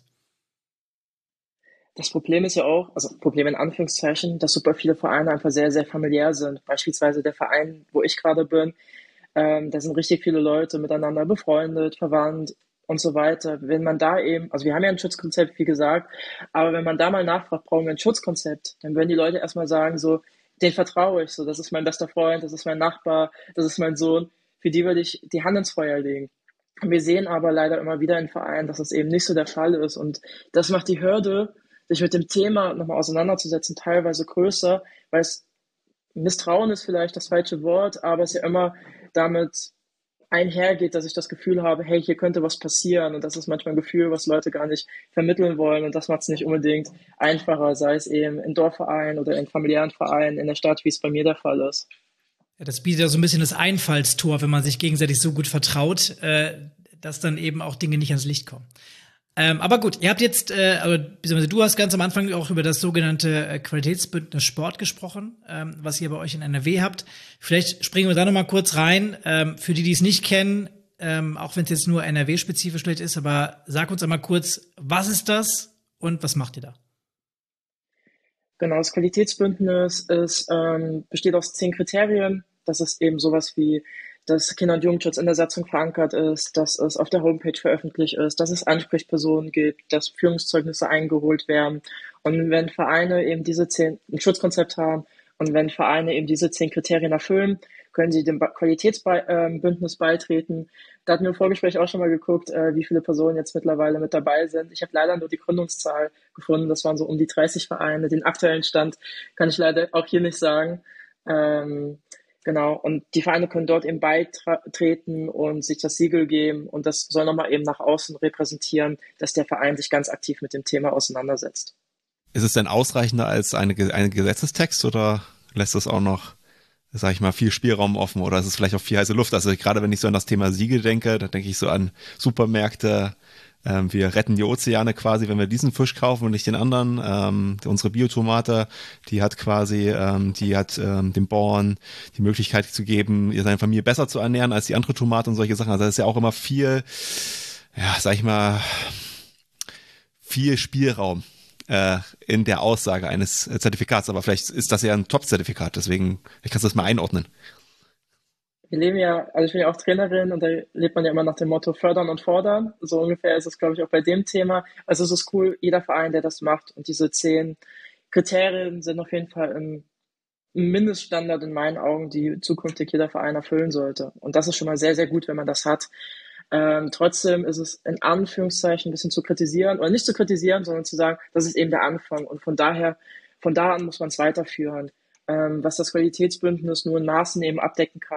Das Problem ist ja auch, also Problem in Anführungszeichen, dass super viele Vereine einfach sehr, sehr familiär sind. Beispielsweise der Verein, wo ich gerade bin, ähm, da sind richtig viele Leute miteinander befreundet, verwandt und so weiter. Wenn man da eben, also wir haben ja ein Schutzkonzept, wie gesagt, aber wenn man da mal nachfragt, brauchen wir ein Schutzkonzept, dann würden die Leute erstmal sagen so, den vertraue ich so, das ist mein bester Freund, das ist mein Nachbar, das ist mein Sohn, für die würde ich die Hand ins Feuer legen. Wir sehen aber leider immer wieder in Vereinen, dass das eben nicht so der Fall ist und das macht die Hürde, sich mit dem Thema nochmal auseinanderzusetzen, teilweise größer, weil es Misstrauen ist vielleicht das falsche Wort, aber es ja immer damit einhergeht, dass ich das Gefühl habe, hey, hier könnte was passieren und das ist manchmal ein Gefühl, was Leute gar nicht vermitteln wollen und das macht es nicht unbedingt einfacher, sei es eben in Dorfvereinen oder in familiären Vereinen in der Stadt, wie es bei mir der Fall ist. Ja, das bietet ja so ein bisschen das Einfallstor, wenn man sich gegenseitig so gut vertraut, äh, dass dann eben auch Dinge nicht ans Licht kommen. Ähm, aber gut, ihr habt jetzt, äh, also, beziehungsweise du hast ganz am Anfang auch über das sogenannte äh, Qualitätsbündnis Sport gesprochen, ähm, was ihr bei euch in N R W habt. Vielleicht springen wir da noch mal kurz rein. Ähm, für die, die es nicht kennen, ähm, auch wenn es jetzt nur N R W-spezifisch vielleicht ist, aber sag uns einmal kurz, was ist das und was macht ihr da? Genau, das Qualitätsbündnis ist, ähm, besteht aus zehn Kriterien. Das ist eben sowas wie, dass Kinder- und Jugendschutz in der Satzung verankert ist, dass es auf der Homepage veröffentlicht ist, dass es Ansprechpersonen gibt, dass Führungszeugnisse eingeholt werden. Und wenn Vereine eben diese zehn, ein Schutzkonzept haben und wenn Vereine eben diese zehn Kriterien erfüllen, können sie dem Qualitätsbündnis beitreten. Da hatten wir im Vorgespräch auch schon mal geguckt, wie viele Personen jetzt mittlerweile mit dabei sind. Ich habe leider nur die Gründungszahl gefunden. Das waren so um die dreißig Vereine. Den aktuellen Stand kann ich leider auch hier nicht sagen. Ähm, genau. Und die Vereine können dort eben beitreten und sich das Siegel geben. Und das soll nochmal eben nach außen repräsentieren, dass der Verein sich ganz aktiv mit dem Thema auseinandersetzt. Ist es denn ausreichender als eine, ein Gesetzestext oder lässt es auch noch, sag ich mal, viel Spielraum offen oder ist es vielleicht auch viel heiße Luft? Also gerade wenn ich so an das Thema Siegel denke, da denke ich so an Supermärkte, ähm, wir retten die Ozeane quasi, wenn wir diesen Fisch kaufen und nicht den anderen. Ähm, unsere Biotomate, die hat quasi, ähm, die hat ähm, dem Bauern die Möglichkeit zu geben, seine Familie besser zu ernähren als die andere Tomate und solche Sachen. Also das ist ja auch immer viel, ja, sag ich mal, viel Spielraum äh, in der Aussage eines Zertifikats, aber vielleicht ist das ja ein Top-Zertifikat, deswegen kannst du das mal einordnen. Wir leben ja, also ich bin ja auch Trainerin und da lebt man ja immer nach dem Motto fördern und fordern. So ungefähr ist es, glaube ich, auch bei dem Thema. Also es ist cool, jeder Verein, der das macht und diese zehn Kriterien sind auf jeden Fall ein Mindeststandard in meinen Augen, die zukünftig jeder Verein erfüllen sollte. Und das ist schon mal sehr, sehr gut, wenn man das hat. Ähm, trotzdem ist es in Anführungszeichen ein bisschen zu kritisieren, oder nicht zu kritisieren, sondern zu sagen, das ist eben der Anfang. Und von daher, von da an muss man es weiterführen. Ähm, was das Qualitätsbündnis nur in Maßen eben abdecken kann,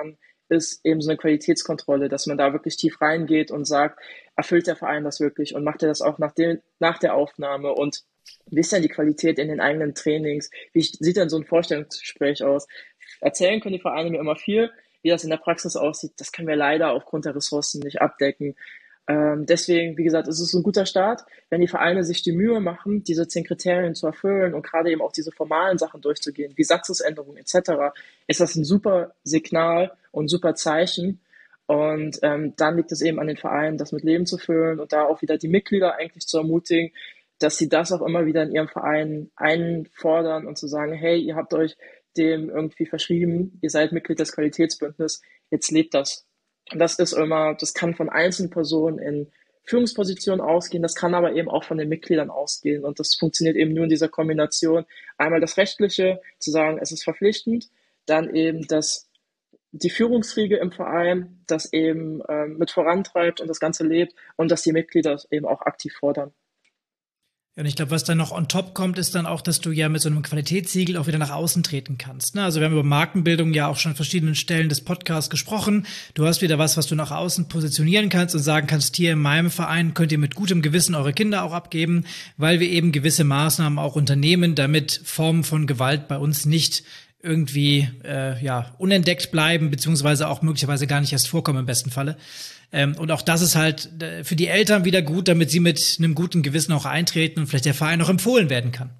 ist eben so eine Qualitätskontrolle, dass man da wirklich tief reingeht und sagt, erfüllt der Verein das wirklich und macht er das auch nach, dem, nach der Aufnahme und wie ist denn die Qualität in den eigenen Trainings? Wie sieht denn so ein Vorstellungsgespräch aus? Erzählen können die Vereine mir immer viel. Wie das in der Praxis aussieht, das können wir leider aufgrund der Ressourcen nicht abdecken. Ähm, deswegen, wie gesagt, es ist ein guter Start, wenn die Vereine sich die Mühe machen, diese zehn Kriterien zu erfüllen und gerade eben auch diese formalen Sachen durchzugehen, wie Satzungsänderungen et cetera, ist das ein super Signal und ein super Zeichen. Und ähm, dann liegt es eben an den Vereinen, das mit Leben zu füllen und da auch wieder die Mitglieder eigentlich zu ermutigen, dass sie das auch immer wieder in ihrem Verein einfordern und zu sagen, hey, ihr habt euch dem irgendwie verschrieben, ihr seid Mitglied des Qualitätsbündnisses, jetzt lebt das. Und das ist immer, das kann von einzelnen Personen in Führungspositionen ausgehen, das kann aber eben auch von den Mitgliedern ausgehen und das funktioniert eben nur in dieser Kombination. Einmal das Rechtliche, zu sagen, es ist verpflichtend, dann eben das, die Führungsriege im Verein, das eben ähm, mit vorantreibt und das Ganze lebt und dass die Mitglieder das eben auch aktiv fordern. Und ich glaube, was dann noch on top kommt, ist dann auch, dass du ja mit so einem Qualitätssiegel auch wieder nach außen treten kannst. Ne? Also wir haben über Markenbildung ja auch schon an verschiedenen Stellen des Podcasts gesprochen. Du hast wieder was, was du nach außen positionieren kannst und sagen kannst, hier in meinem Verein könnt ihr mit gutem Gewissen eure Kinder auch abgeben, weil wir eben gewisse Maßnahmen auch unternehmen, damit Formen von Gewalt bei uns nicht irgendwie äh, ja unentdeckt bleiben, beziehungsweise auch möglicherweise gar nicht erst vorkommen im besten Falle. Ähm, und auch das ist halt für die Eltern wieder gut, damit sie mit einem guten Gewissen auch eintreten und vielleicht der Verein auch empfohlen werden kann.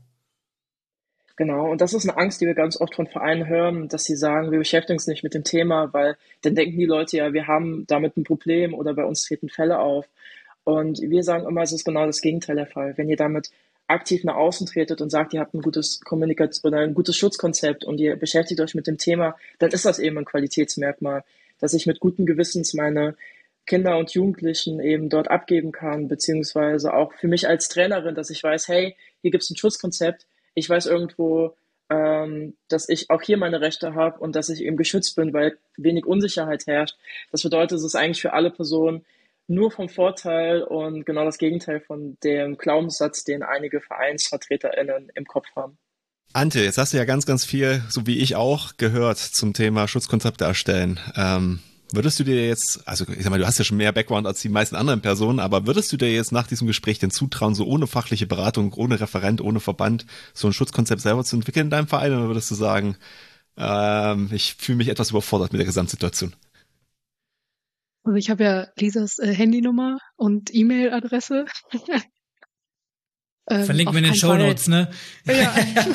Genau, und das ist eine Angst, die wir ganz oft von Vereinen hören, dass sie sagen, wir beschäftigen uns nicht mit dem Thema, weil dann denken die Leute ja, wir haben damit ein Problem oder bei uns treten Fälle auf. Und wir sagen immer, es ist genau das Gegenteil der Fall. Wenn ihr damit aktiv nach außen tretet und sagt, ihr habt ein gutes Kommunikation oder ein gutes Schutzkonzept und ihr beschäftigt euch mit dem Thema, dann ist das eben ein Qualitätsmerkmal, dass ich mit gutem Gewissens meine Kinder und Jugendlichen eben dort abgeben kann, beziehungsweise auch für mich als Trainerin, dass ich weiß, hey, hier gibt es ein Schutzkonzept, ich weiß irgendwo, ähm, dass ich auch hier meine Rechte habe und dass ich eben geschützt bin, weil wenig Unsicherheit herrscht. Das bedeutet, es ist eigentlich für alle Personen nur vom Vorteil und genau das Gegenteil von dem Glaubenssatz, den einige VereinsvertreterInnen im Kopf haben. Antje, jetzt hast du ja ganz, ganz viel, so wie ich auch, gehört zum Thema Schutzkonzepte erstellen. Ähm, würdest du dir jetzt, also ich sag mal, du hast ja schon mehr Background als die meisten anderen Personen, aber würdest du dir jetzt nach diesem Gespräch denn zutrauen, so ohne fachliche Beratung, ohne Referent, ohne Verband, so ein Schutzkonzept selber zu entwickeln in deinem Verein? Oder würdest du sagen, ähm, ich fühle mich etwas überfordert mit der Gesamtsituation? Also ich habe ja Lisas äh, Handynummer und E-Mail-Adresse. ähm, Verlinken wir in den Shownotes, ne? Ja.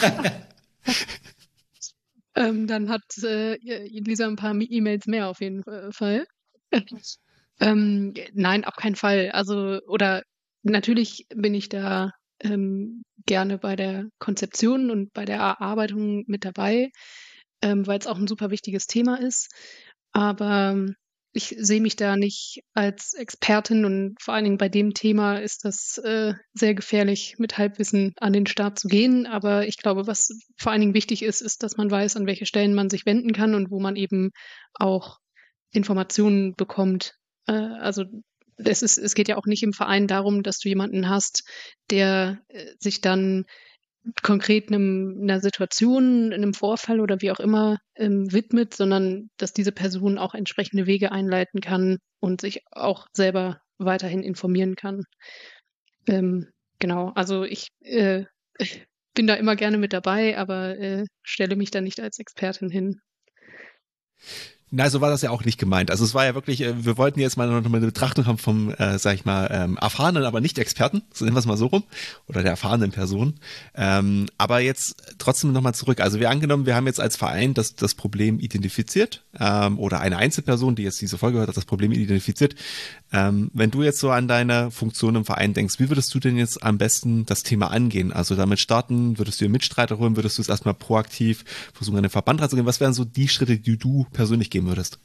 ähm, dann hat äh, Lisa ein paar E-Mails mehr auf jeden Fall. ähm, nein, auf keinen Fall. Also, oder natürlich bin ich da ähm, gerne bei der Konzeption und bei der Erarbeitung mit dabei, ähm, weil es auch ein super wichtiges Thema ist. Aber ich sehe mich da nicht als Expertin und vor allen Dingen bei dem Thema ist das äh, sehr gefährlich, mit Halbwissen an den Start zu gehen. Aber ich glaube, was vor allen Dingen wichtig ist, ist, dass man weiß, an welche Stellen man sich wenden kann und wo man eben auch Informationen bekommt. Äh, also es ist, es geht ja auch nicht im Verein darum, dass du jemanden hast, der äh, sich dann konkret einem, einer Situation, einem Vorfall oder wie auch immer ähm, widmet, sondern dass diese Person auch entsprechende Wege einleiten kann und sich auch selber weiterhin informieren kann. Ähm, genau, also ich äh, bin da immer gerne mit dabei, aber äh, stelle mich da nicht als Expertin hin. Na, so war das ja auch nicht gemeint. Also es war ja wirklich, wir wollten jetzt mal noch eine Betrachtung haben vom, äh, sag ich mal, ähm, erfahrenen, aber nicht Experten, so nennen wir es mal so rum, oder der erfahrenen Person. Ähm, aber jetzt trotzdem nochmal zurück. Also wir angenommen, wir haben jetzt als Verein das, das Problem identifiziert, ähm, oder eine Einzelperson, die jetzt diese Folge hört, hat das Problem identifiziert. Ähm, wenn du jetzt so an deine Funktion im Verein denkst, wie würdest du denn jetzt am besten das Thema angehen? Also damit starten, würdest du dir Mitstreiter holen, würdest du es erstmal proaktiv versuchen, an den Verband ranzugehen? Was wären so die Schritte, die du persönlich gehen würdest?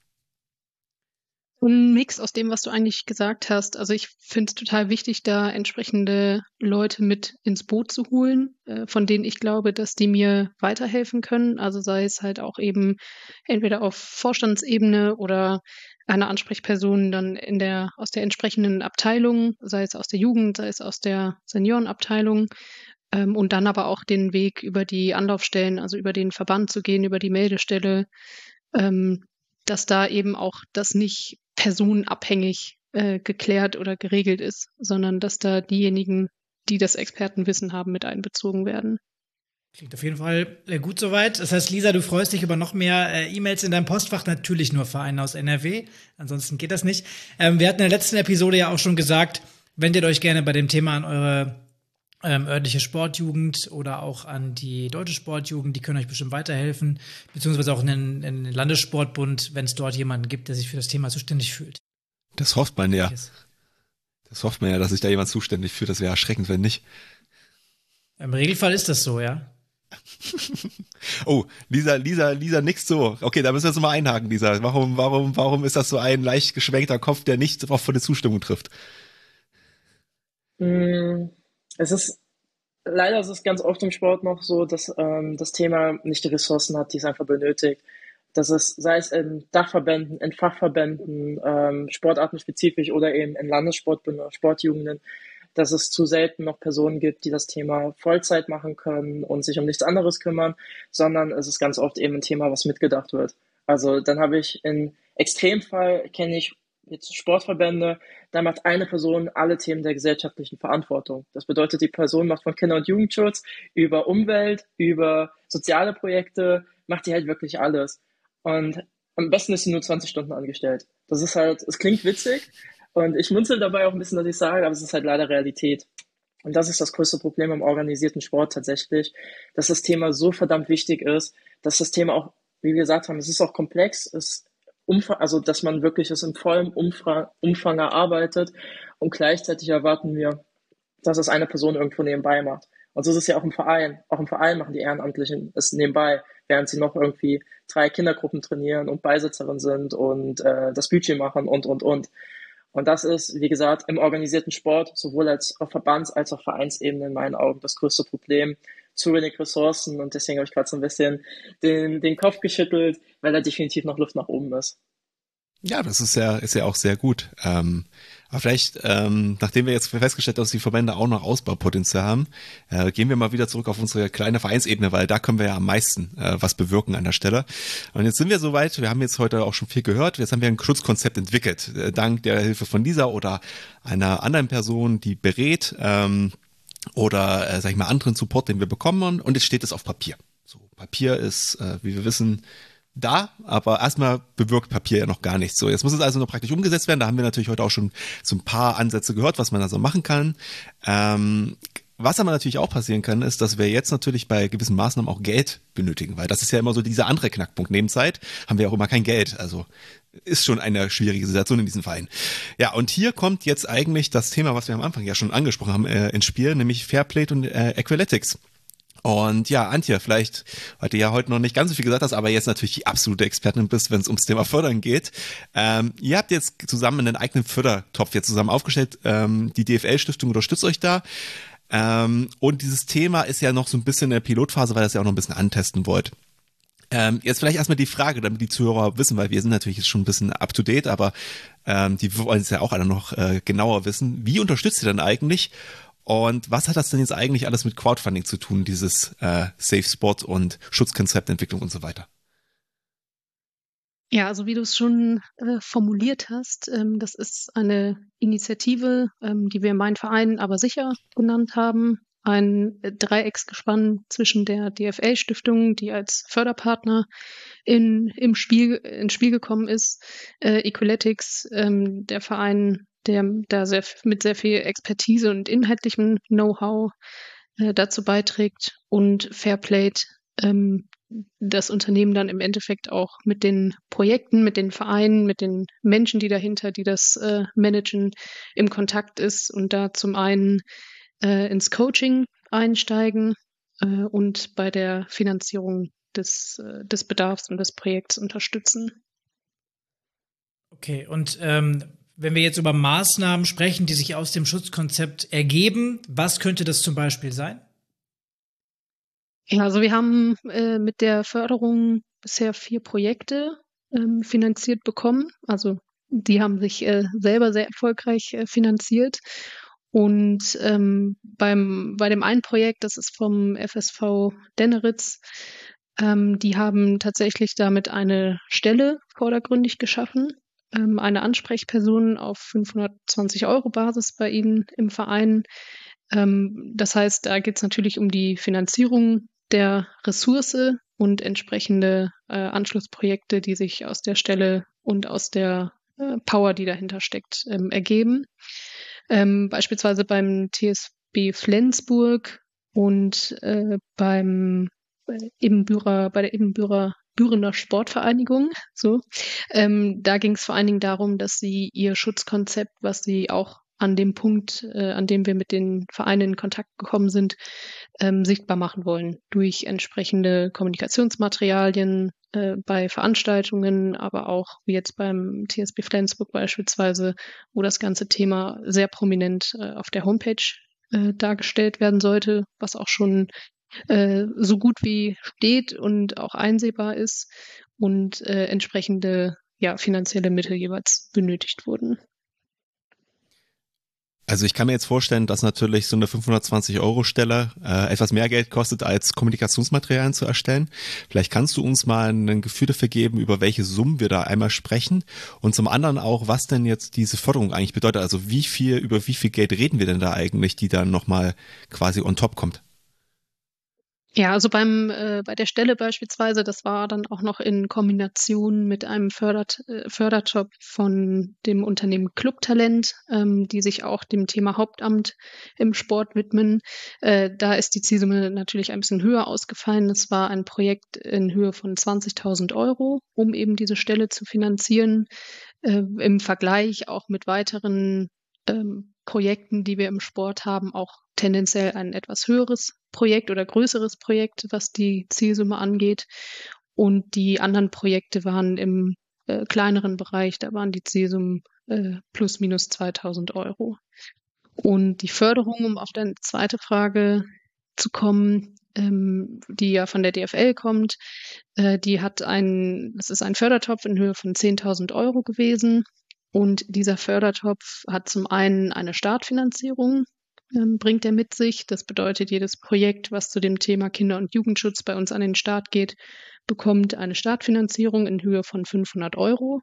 Ein Mix aus dem, was du eigentlich gesagt hast. Also ich finde es total wichtig, da entsprechende Leute mit ins Boot zu holen, äh, von denen ich glaube, dass die mir weiterhelfen können. Also sei es halt auch eben entweder auf Vorstandsebene oder eine Ansprechperson dann in der aus der entsprechenden Abteilung, sei es aus der Jugend, sei es aus der Seniorenabteilung. Ähm, und dann aber auch den Weg über die Anlaufstellen, also über den Verband zu gehen, über die Meldestelle, ähm, dass da eben auch das nicht personenabhängig äh, geklärt oder geregelt ist, sondern dass da diejenigen, die das Expertenwissen haben, mit einbezogen werden. Klingt auf jeden Fall äh, gut soweit. Das heißt, Lisa, du freust dich über noch mehr äh, E-Mails in deinem Postfach. Natürlich nur Vereine aus N R W. Ansonsten geht das nicht. Ähm, wir hatten in der letzten Episode ja auch schon gesagt, wendet euch gerne bei dem Thema an eure ähm, örtliche Sportjugend oder auch an die deutsche Sportjugend. Die können euch bestimmt weiterhelfen. Beziehungsweise auch in den, in den Landessportbund, wenn es dort jemanden gibt, der sich für das Thema zuständig fühlt. Das hofft man ja. Das hofft man ja, dass sich da jemand zuständig fühlt. Das wäre erschreckend, wenn nicht. Im Regelfall ist das so, ja. Oh, Lisa, Lisa, Lisa nickt so. Okay, da müssen wir jetzt mal einhaken, Lisa. Warum, warum, warum ist das so ein leicht geschwenkter Kopf, der nicht auf eine Zustimmung trifft? Es ist, leider ist es ganz oft im Sport noch so, dass ähm, das Thema nicht die Ressourcen hat, die es einfach benötigt. Dass es, sei es in Dachverbänden, in Fachverbänden, ähm, sportartenspezifisch oder eben in Landessportbünden, Sportjugenden, dass es zu selten noch Personen gibt, die das Thema Vollzeit machen können und sich um nichts anderes kümmern, sondern es ist ganz oft eben ein Thema, was mitgedacht wird. Also dann habe ich in Extremfall, kenne ich jetzt Sportverbände, da macht eine Person alle Themen der gesellschaftlichen Verantwortung. Das bedeutet, die Person macht von Kinder- und Jugendschutz über Umwelt, über soziale Projekte, macht die halt wirklich alles. Und am besten ist sie nur zwanzig Stunden angestellt. Das ist halt, es klingt witzig, und ich munzel dabei auch ein bisschen, dass ich sage, aber es ist halt leider Realität. Und das ist das größte Problem im organisierten Sport tatsächlich, dass das Thema so verdammt wichtig ist, dass das Thema auch, wie wir gesagt haben, es ist auch komplex, es umfang, also dass man wirklich es im vollen Umfang, Umfang erarbeitet, und gleichzeitig erwarten wir, dass es eine Person irgendwo nebenbei macht. Und so ist es ja auch im Verein. Auch im Verein machen die Ehrenamtlichen es nebenbei, während sie noch irgendwie drei Kindergruppen trainieren und Beisitzerin sind und äh, das Budget machen und, und, und. Und das ist, wie gesagt, im organisierten Sport, sowohl als auf Verbands- als auch Vereinsebene in meinen Augen das größte Problem. Zu wenig Ressourcen, und deswegen habe ich gerade so ein bisschen den, den Kopf geschüttelt, weil da definitiv noch Luft nach oben ist. Ja, das ist ja, ist ja auch sehr gut. Ähm, aber vielleicht, ähm, nachdem wir jetzt festgestellt haben, dass die Verbände auch noch Ausbaupotenzial haben, äh, gehen wir mal wieder zurück auf unsere kleine Vereinsebene, weil da können wir ja am meisten äh, was bewirken an der Stelle. Und jetzt sind wir soweit, wir haben jetzt heute auch schon viel gehört, jetzt haben wir ein Schutzkonzept entwickelt, äh, dank der Hilfe von Lisa oder einer anderen Person, die berät, ähm, oder, äh, sag ich mal, anderen Support, den wir bekommen, und jetzt steht es auf Papier. So, Papier ist, äh, wie wir wissen, da, aber erstmal bewirkt Papier ja noch gar nichts. So, jetzt muss es also noch praktisch umgesetzt werden. Da haben wir natürlich heute auch schon so ein paar Ansätze gehört, was man da so machen kann. Ähm, was aber natürlich auch passieren kann, ist, dass wir jetzt natürlich bei gewissen Maßnahmen auch Geld benötigen, weil das ist ja immer so dieser andere Knackpunkt. Neben Zeit haben wir auch immer kein Geld. Also ist schon eine schwierige Situation in diesem Verein. Ja, und hier kommt jetzt eigentlich das Thema, was wir am Anfang ja schon angesprochen haben, äh, ins Spiel, nämlich Fairplay und äh, Equaletics. Und ja, Antje, vielleicht, weil du ja heute noch nicht ganz so viel gesagt hast, aber jetzt natürlich die absolute Expertin bist, wenn es ums Thema Fördern geht. Ähm, ihr habt jetzt zusammen einen eigenen Fördertopf jetzt zusammen aufgestellt. Ähm, die D F L-Stiftung unterstützt euch da. Ähm, und dieses Thema ist ja noch so ein bisschen in der Pilotphase, weil ihr das ja auch noch ein bisschen antesten wollt. Ähm, jetzt vielleicht erstmal die Frage, damit die Zuhörer wissen, weil wir sind natürlich jetzt schon ein bisschen up to date, aber ähm, die wollen es ja auch alle noch äh, genauer wissen. Wie unterstützt ihr denn eigentlich? Und was hat das denn jetzt eigentlich alles mit Crowdfunding zu tun, dieses äh, Safe Sport und Schutzkonzeptentwicklung und so weiter? Ja, also wie du es schon äh, formuliert hast, ähm, das ist eine Initiative, ähm, die wir Mein Verein aber sicher genannt haben. Ein äh, Dreiecksgespann zwischen der D F L-Stiftung, die als Förderpartner in, im Spiel, ins Spiel gekommen ist, äh, Equaletics, ähm, der Verein, der da sehr, mit sehr viel Expertise und inhaltlichem Know-how äh, dazu beiträgt, und Fairplay, ähm, das Unternehmen dann im Endeffekt auch mit den Projekten, mit den Vereinen, mit den Menschen, die dahinter, die das äh, managen, im Kontakt ist und da zum einen äh, ins Coaching einsteigen äh, und bei der Finanzierung des, äh, des Bedarfs und des Projekts unterstützen. Okay, und ähm, wenn wir jetzt über Maßnahmen sprechen, die sich aus dem Schutzkonzept ergeben, was könnte das zum Beispiel sein? Ja, also wir haben äh, mit der Förderung bisher vier Projekte ähm, finanziert bekommen. Also die haben sich äh, selber sehr erfolgreich äh, finanziert. Und ähm, beim, bei dem einen Projekt, das ist vom F S V Denneritz, Ähm, die haben tatsächlich damit eine Stelle vordergründig geschaffen, ähm, eine Ansprechperson auf fünfhundertzwanzig Euro Basis bei ihnen im Verein. Ähm, das heißt, da geht es natürlich um die Finanzierung der Ressource und entsprechende äh, Anschlussprojekte, die sich aus der Stelle und aus der äh, Power, die dahinter steckt, ähm, ergeben. Ähm, beispielsweise beim T S B Flensburg und äh, beim bei Ebenbürer, bei der Ebenbürer Bürener Sportvereinigung. So, ähm, da ging es vor allen Dingen darum, dass sie ihr Schutzkonzept, was sie auch an dem Punkt, äh, an dem wir mit den Vereinen in Kontakt gekommen sind, ähm, sichtbar machen wollen durch entsprechende Kommunikationsmaterialien äh, bei Veranstaltungen, aber auch wie jetzt beim T S B Flensburg beispielsweise, wo das ganze Thema sehr prominent äh, auf der Homepage äh, dargestellt werden sollte, was auch schon äh, so gut wie steht und auch einsehbar ist und äh, entsprechende ja, finanzielle Mittel jeweils benötigt wurden. Also ich kann mir jetzt vorstellen, dass natürlich so eine fünfhundertzwanzig Euro Stelle äh, etwas mehr Geld kostet, als Kommunikationsmaterialien zu erstellen. Vielleicht kannst du uns mal ein Gefühl dafür geben, über welche Summen wir da einmal sprechen und zum anderen auch, was denn jetzt diese Förderung eigentlich bedeutet. Also wie viel, über wie viel Geld reden wir denn da eigentlich, die dann nochmal quasi on top kommt? Ja, also beim äh, bei der Stelle beispielsweise, das war dann auch noch in Kombination mit einem Fördert, äh, Förderjob von dem Unternehmen Clubtalent, ähm, die sich auch dem Thema Hauptamt im Sport widmen. Äh, da ist die Zielsumme natürlich ein bisschen höher ausgefallen. Es war ein Projekt in Höhe von zwanzigtausend Euro, um eben diese Stelle zu finanzieren. Äh, im Vergleich auch mit weiteren ähm, Projekten, die wir im Sport haben, auch tendenziell ein etwas höheres Projekt oder größeres Projekt, was die Zielsumme angeht. Und die anderen Projekte waren im äh, kleineren Bereich, da waren die Zielsummen äh, plus minus zweitausend Euro. Und die Förderung, um auf deine zweite Frage zu kommen, ähm, die ja von der D F L kommt, äh, die hat ein, das ist ein Fördertopf in Höhe von zehntausend Euro gewesen. Und dieser Fördertopf hat zum einen eine Startfinanzierung, ähm, bringt er mit sich. Das bedeutet, jedes Projekt, was zu dem Thema Kinder- und Jugendschutz bei uns an den Start geht, bekommt eine Startfinanzierung in Höhe von fünfhundert Euro.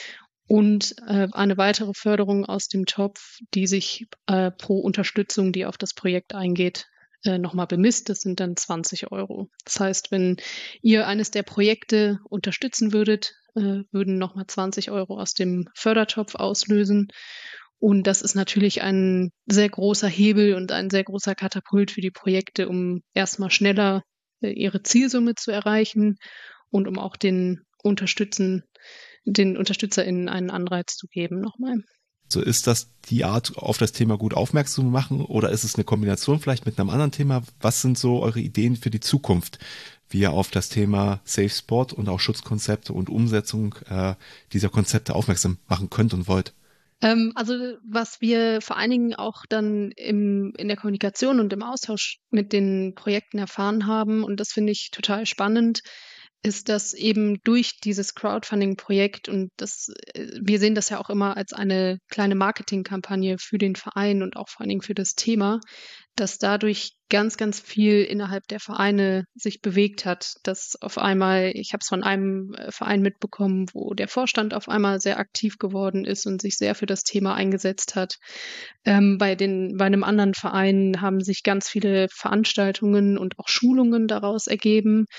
Und äh, eine weitere Förderung aus dem Topf, die sich äh, pro Unterstützung, die auf das Projekt eingeht, äh, nochmal bemisst. Das sind dann zwanzig Euro. Das heißt, wenn ihr eines der Projekte unterstützen würdet, äh, würden nochmal zwanzig Euro aus dem Fördertopf auslösen. Und das ist natürlich ein sehr großer Hebel und ein sehr großer Katapult für die Projekte, um erstmal schneller äh, ihre Zielsumme zu erreichen und um auch den Unterstützen, den UnterstützerInnen einen Anreiz zu geben nochmal. So, ist das die Art, auf das Thema gut aufmerksam zu machen oder ist es eine Kombination vielleicht mit einem anderen Thema? Was sind so eure Ideen für die Zukunft, wie ihr auf das Thema Safe Sport und auch Schutzkonzepte und Umsetzung äh, dieser Konzepte aufmerksam machen könnt und wollt? Ähm, also was wir vor allen Dingen auch dann im, in der Kommunikation und im Austausch mit den Projekten erfahren haben, und das finde ich total spannend, ist, dass eben durch dieses Crowdfunding-Projekt und das, wir sehen das ja auch immer als eine kleine Marketingkampagne für den Verein und auch vor allen Dingen für das Thema, dass dadurch ganz, ganz viel innerhalb der Vereine sich bewegt hat, dass auf einmal, ich habe es von einem Verein mitbekommen, wo der Vorstand auf einmal sehr aktiv geworden ist und sich sehr für das Thema eingesetzt hat. Ähm, bei den, bei einem anderen Verein haben sich ganz viele Veranstaltungen und auch Schulungen daraus ergeben.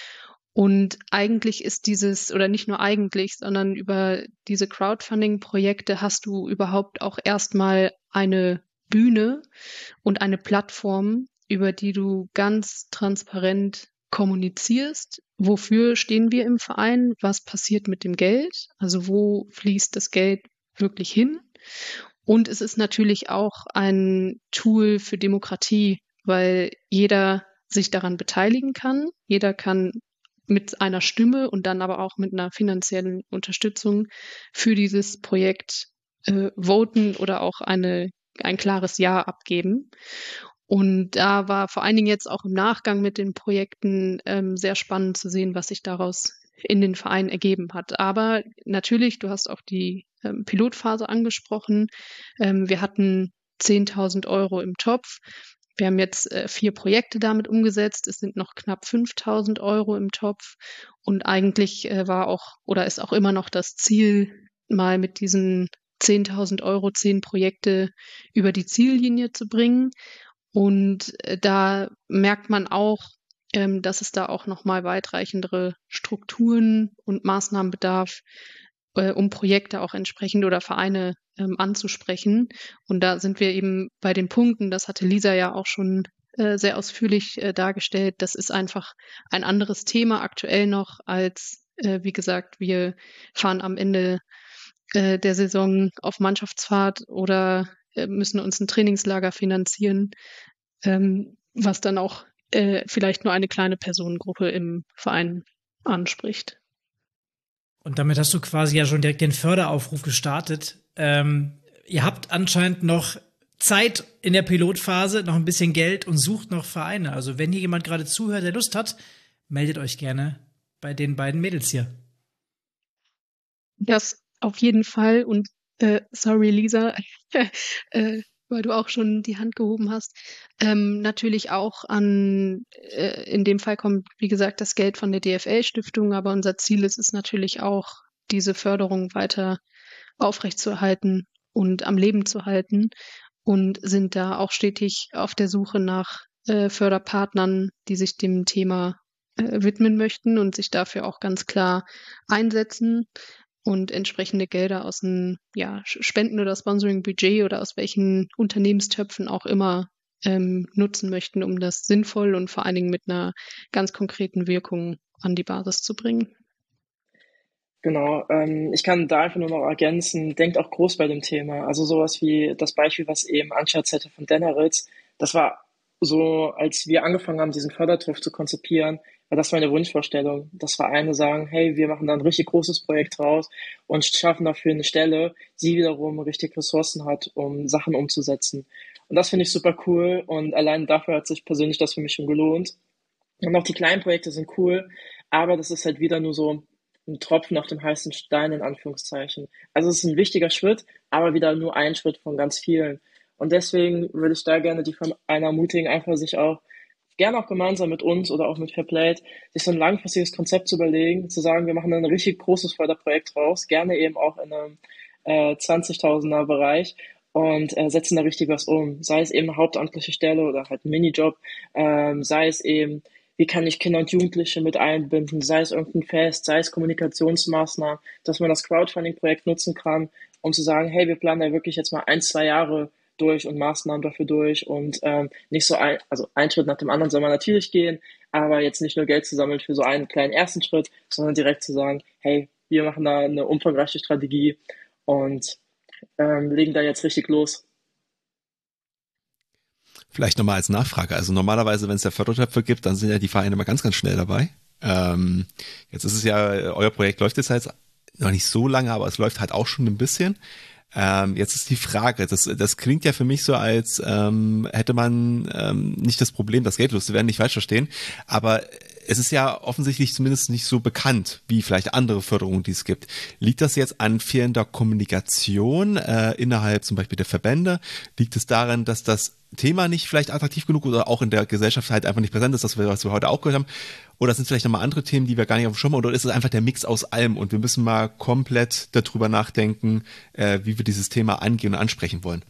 Und eigentlich ist dieses, oder nicht nur eigentlich, sondern über diese Crowdfunding-Projekte hast du überhaupt auch erstmal eine Bühne und eine Plattform, über die du ganz transparent kommunizierst. Wofür stehen wir im Verein? Was passiert mit dem Geld? Also wo fließt das Geld wirklich hin? Und es ist natürlich auch ein Tool für Demokratie, weil jeder sich daran beteiligen kann. Jeder kann mit einer Stimme und dann aber auch mit einer finanziellen Unterstützung für dieses Projekt äh, voten oder auch eine, ein klares Ja abgeben. Und da war vor allen Dingen jetzt auch im Nachgang mit den Projekten ähm, sehr spannend zu sehen, was sich daraus in den Verein ergeben hat. Aber natürlich, du hast auch die ähm, Pilotphase angesprochen. Ähm, wir hatten zehntausend Euro im Topf. Wir haben jetzt äh, vier Projekte damit umgesetzt. Es sind noch knapp fünftausend Euro im Topf. Und eigentlich äh, war auch oder ist auch immer noch das Ziel, mal mit diesen zehntausend Euro zehn Projekte über die Ziellinie zu bringen. Und äh, da merkt man auch, ähm, dass es da auch nochmal weitreichendere Strukturen und Maßnahmen bedarf, äh, um Projekte auch entsprechend oder Vereine ähm, anzusprechen. Und da sind wir eben bei den Punkten, das hatte Lisa ja auch schon äh, sehr ausführlich äh, dargestellt. Das ist einfach ein anderes Thema aktuell noch als, äh, wie gesagt, wir fahren am Ende äh, der Saison auf Mannschaftsfahrt oder äh, müssen uns ein Trainingslager finanzieren, ähm, was dann auch äh, vielleicht nur eine kleine Personengruppe im Verein anspricht. Und damit hast du quasi ja schon direkt den Förderaufruf gestartet. Ähm, ihr habt anscheinend noch Zeit in der Pilotphase, noch ein bisschen Geld und sucht noch Vereine. Also wenn hier jemand gerade zuhört, der Lust hat, meldet euch gerne bei den beiden Mädels hier. Das auf jeden Fall. Und äh, sorry, Lisa, äh, weil du auch schon die Hand gehoben hast. Ähm, natürlich auch an, äh, in dem Fall kommt, wie gesagt, das Geld von der D F L-Stiftung, aber unser Ziel ist es natürlich auch, diese Förderung weiter aufrechtzuerhalten und am Leben zu halten und sind da auch stetig auf der Suche nach äh, Förderpartnern, die sich dem Thema äh, widmen möchten und sich dafür auch ganz klar einsetzen und entsprechende Gelder aus dem ja, Spenden- oder Sponsoring-Budget oder aus welchen Unternehmenstöpfen auch immer ähm, nutzen möchten, um das sinnvoll und vor allen Dingen mit einer ganz konkreten Wirkung an die Basis zu bringen. Genau, ähm, ich kann da einfach nur noch ergänzen, denkt auch groß bei dem Thema. Also sowas wie das Beispiel, was eben Anja hatte von Denneritz, das war so, als wir angefangen haben, diesen Fördertopf zu konzipieren, war das meine Wunschvorstellung, dass Vereine sagen, hey, wir machen da ein richtig großes Projekt draus und schaffen dafür eine Stelle, die wiederum richtig Ressourcen hat, um Sachen umzusetzen. Und das finde ich super cool und allein dafür hat sich persönlich das für mich schon gelohnt. Und auch die kleinen Projekte sind cool, aber das ist halt wieder nur so ein Tropfen auf dem heißen Stein in Anführungszeichen. Also es ist ein wichtiger Schritt, aber wieder nur ein Schritt von ganz vielen. Und deswegen würde ich da gerne die Vereine ermutigen, einfach sich auch gerne auch gemeinsam mit uns oder auch mit Fairplay, sich so ein langfristiges Konzept zu überlegen, zu sagen, wir machen ein richtig großes Förderprojekt raus, gerne eben auch in einem äh, zwanzigtausender Bereich und äh, setzen da richtig was um. Sei es eben eine hauptamtliche Stelle oder halt ein Minijob, ähm, sei es eben, wie kann ich Kinder und Jugendliche mit einbinden, sei es irgendein Fest, sei es Kommunikationsmaßnahmen, dass man das Crowdfunding-Projekt nutzen kann, um zu sagen, hey, wir planen da wirklich jetzt mal ein, zwei Jahre durch und Maßnahmen dafür durch und ähm, nicht so ein, also ein Schritt nach dem anderen soll man natürlich gehen, aber jetzt nicht nur Geld zu sammeln für so einen kleinen ersten Schritt, sondern direkt zu sagen, hey, wir machen da eine umfangreiche Strategie und ähm, legen da jetzt richtig los. Vielleicht nochmal als Nachfrage. Also normalerweise, wenn es ja Fördertöpfe gibt, dann sind ja die Vereine immer ganz, ganz schnell dabei. Ähm, jetzt ist es ja, euer Projekt läuft jetzt halt noch nicht so lange, aber es läuft halt auch schon ein bisschen. Ähm, jetzt ist die Frage, das, das klingt ja für mich so, als ähm, hätte man ähm, nicht das Problem, das Geld loszuwerden, nicht falsch verstehen, aber es ist ja offensichtlich zumindest nicht so bekannt, wie vielleicht andere Förderungen, die es gibt. Liegt das jetzt an fehlender Kommunikation äh, innerhalb zum Beispiel der Verbände? Liegt es daran, dass das Thema nicht vielleicht attraktiv genug oder auch in der Gesellschaft halt einfach nicht präsent ist, das wir, was wir heute auch gehört haben? Oder sind es vielleicht nochmal andere Themen, die wir gar nicht auf dem Schirm haben? Oder ist es einfach der Mix aus allem und wir müssen mal komplett darüber nachdenken, äh, wie wir dieses Thema angehen und ansprechen wollen?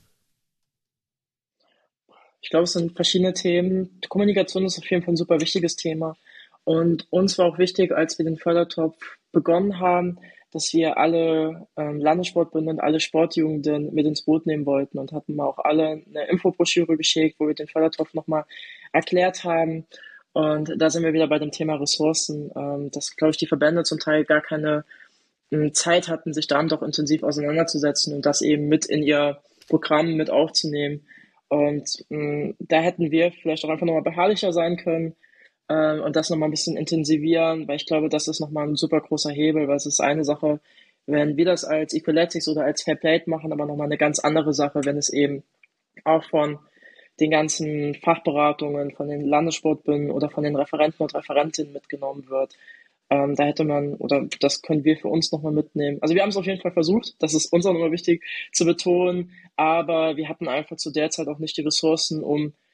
Ich glaube, es sind verschiedene Themen. Kommunikation ist auf jeden Fall ein super wichtiges Thema. Und uns war auch wichtig, als wir den Fördertopf begonnen haben, dass wir alle ähm, Landessportbünde und alle Sportjugenden mit ins Boot nehmen wollten und hatten auch alle eine Infobroschüre geschickt, wo wir den Fördertopf nochmal erklärt haben. Und da sind wir wieder bei dem Thema Ressourcen, ähm, dass, glaube ich, die Verbände zum Teil gar keine ähm, Zeit hatten, sich damit auch intensiv auseinanderzusetzen und das eben mit in ihr Programm mit aufzunehmen. Und ähm, da hätten wir vielleicht auch einfach nochmal beharrlicher sein können, und das nochmal ein bisschen intensivieren, weil ich glaube, das ist nochmal ein super großer Hebel, weil es ist eine Sache, wenn wir das als Equaletics oder als Fairplay machen, aber nochmal eine ganz andere Sache, wenn es eben auch von den ganzen Fachberatungen, von den Landessportbünden oder von den Referenten und Referentinnen mitgenommen wird. Ähm, da hätte man, oder das können wir für uns nochmal mitnehmen. Also wir haben es auf jeden Fall versucht, das ist uns auch nochmal wichtig zu betonen, aber wir hatten einfach zu der Zeit auch nicht die Ressourcen, um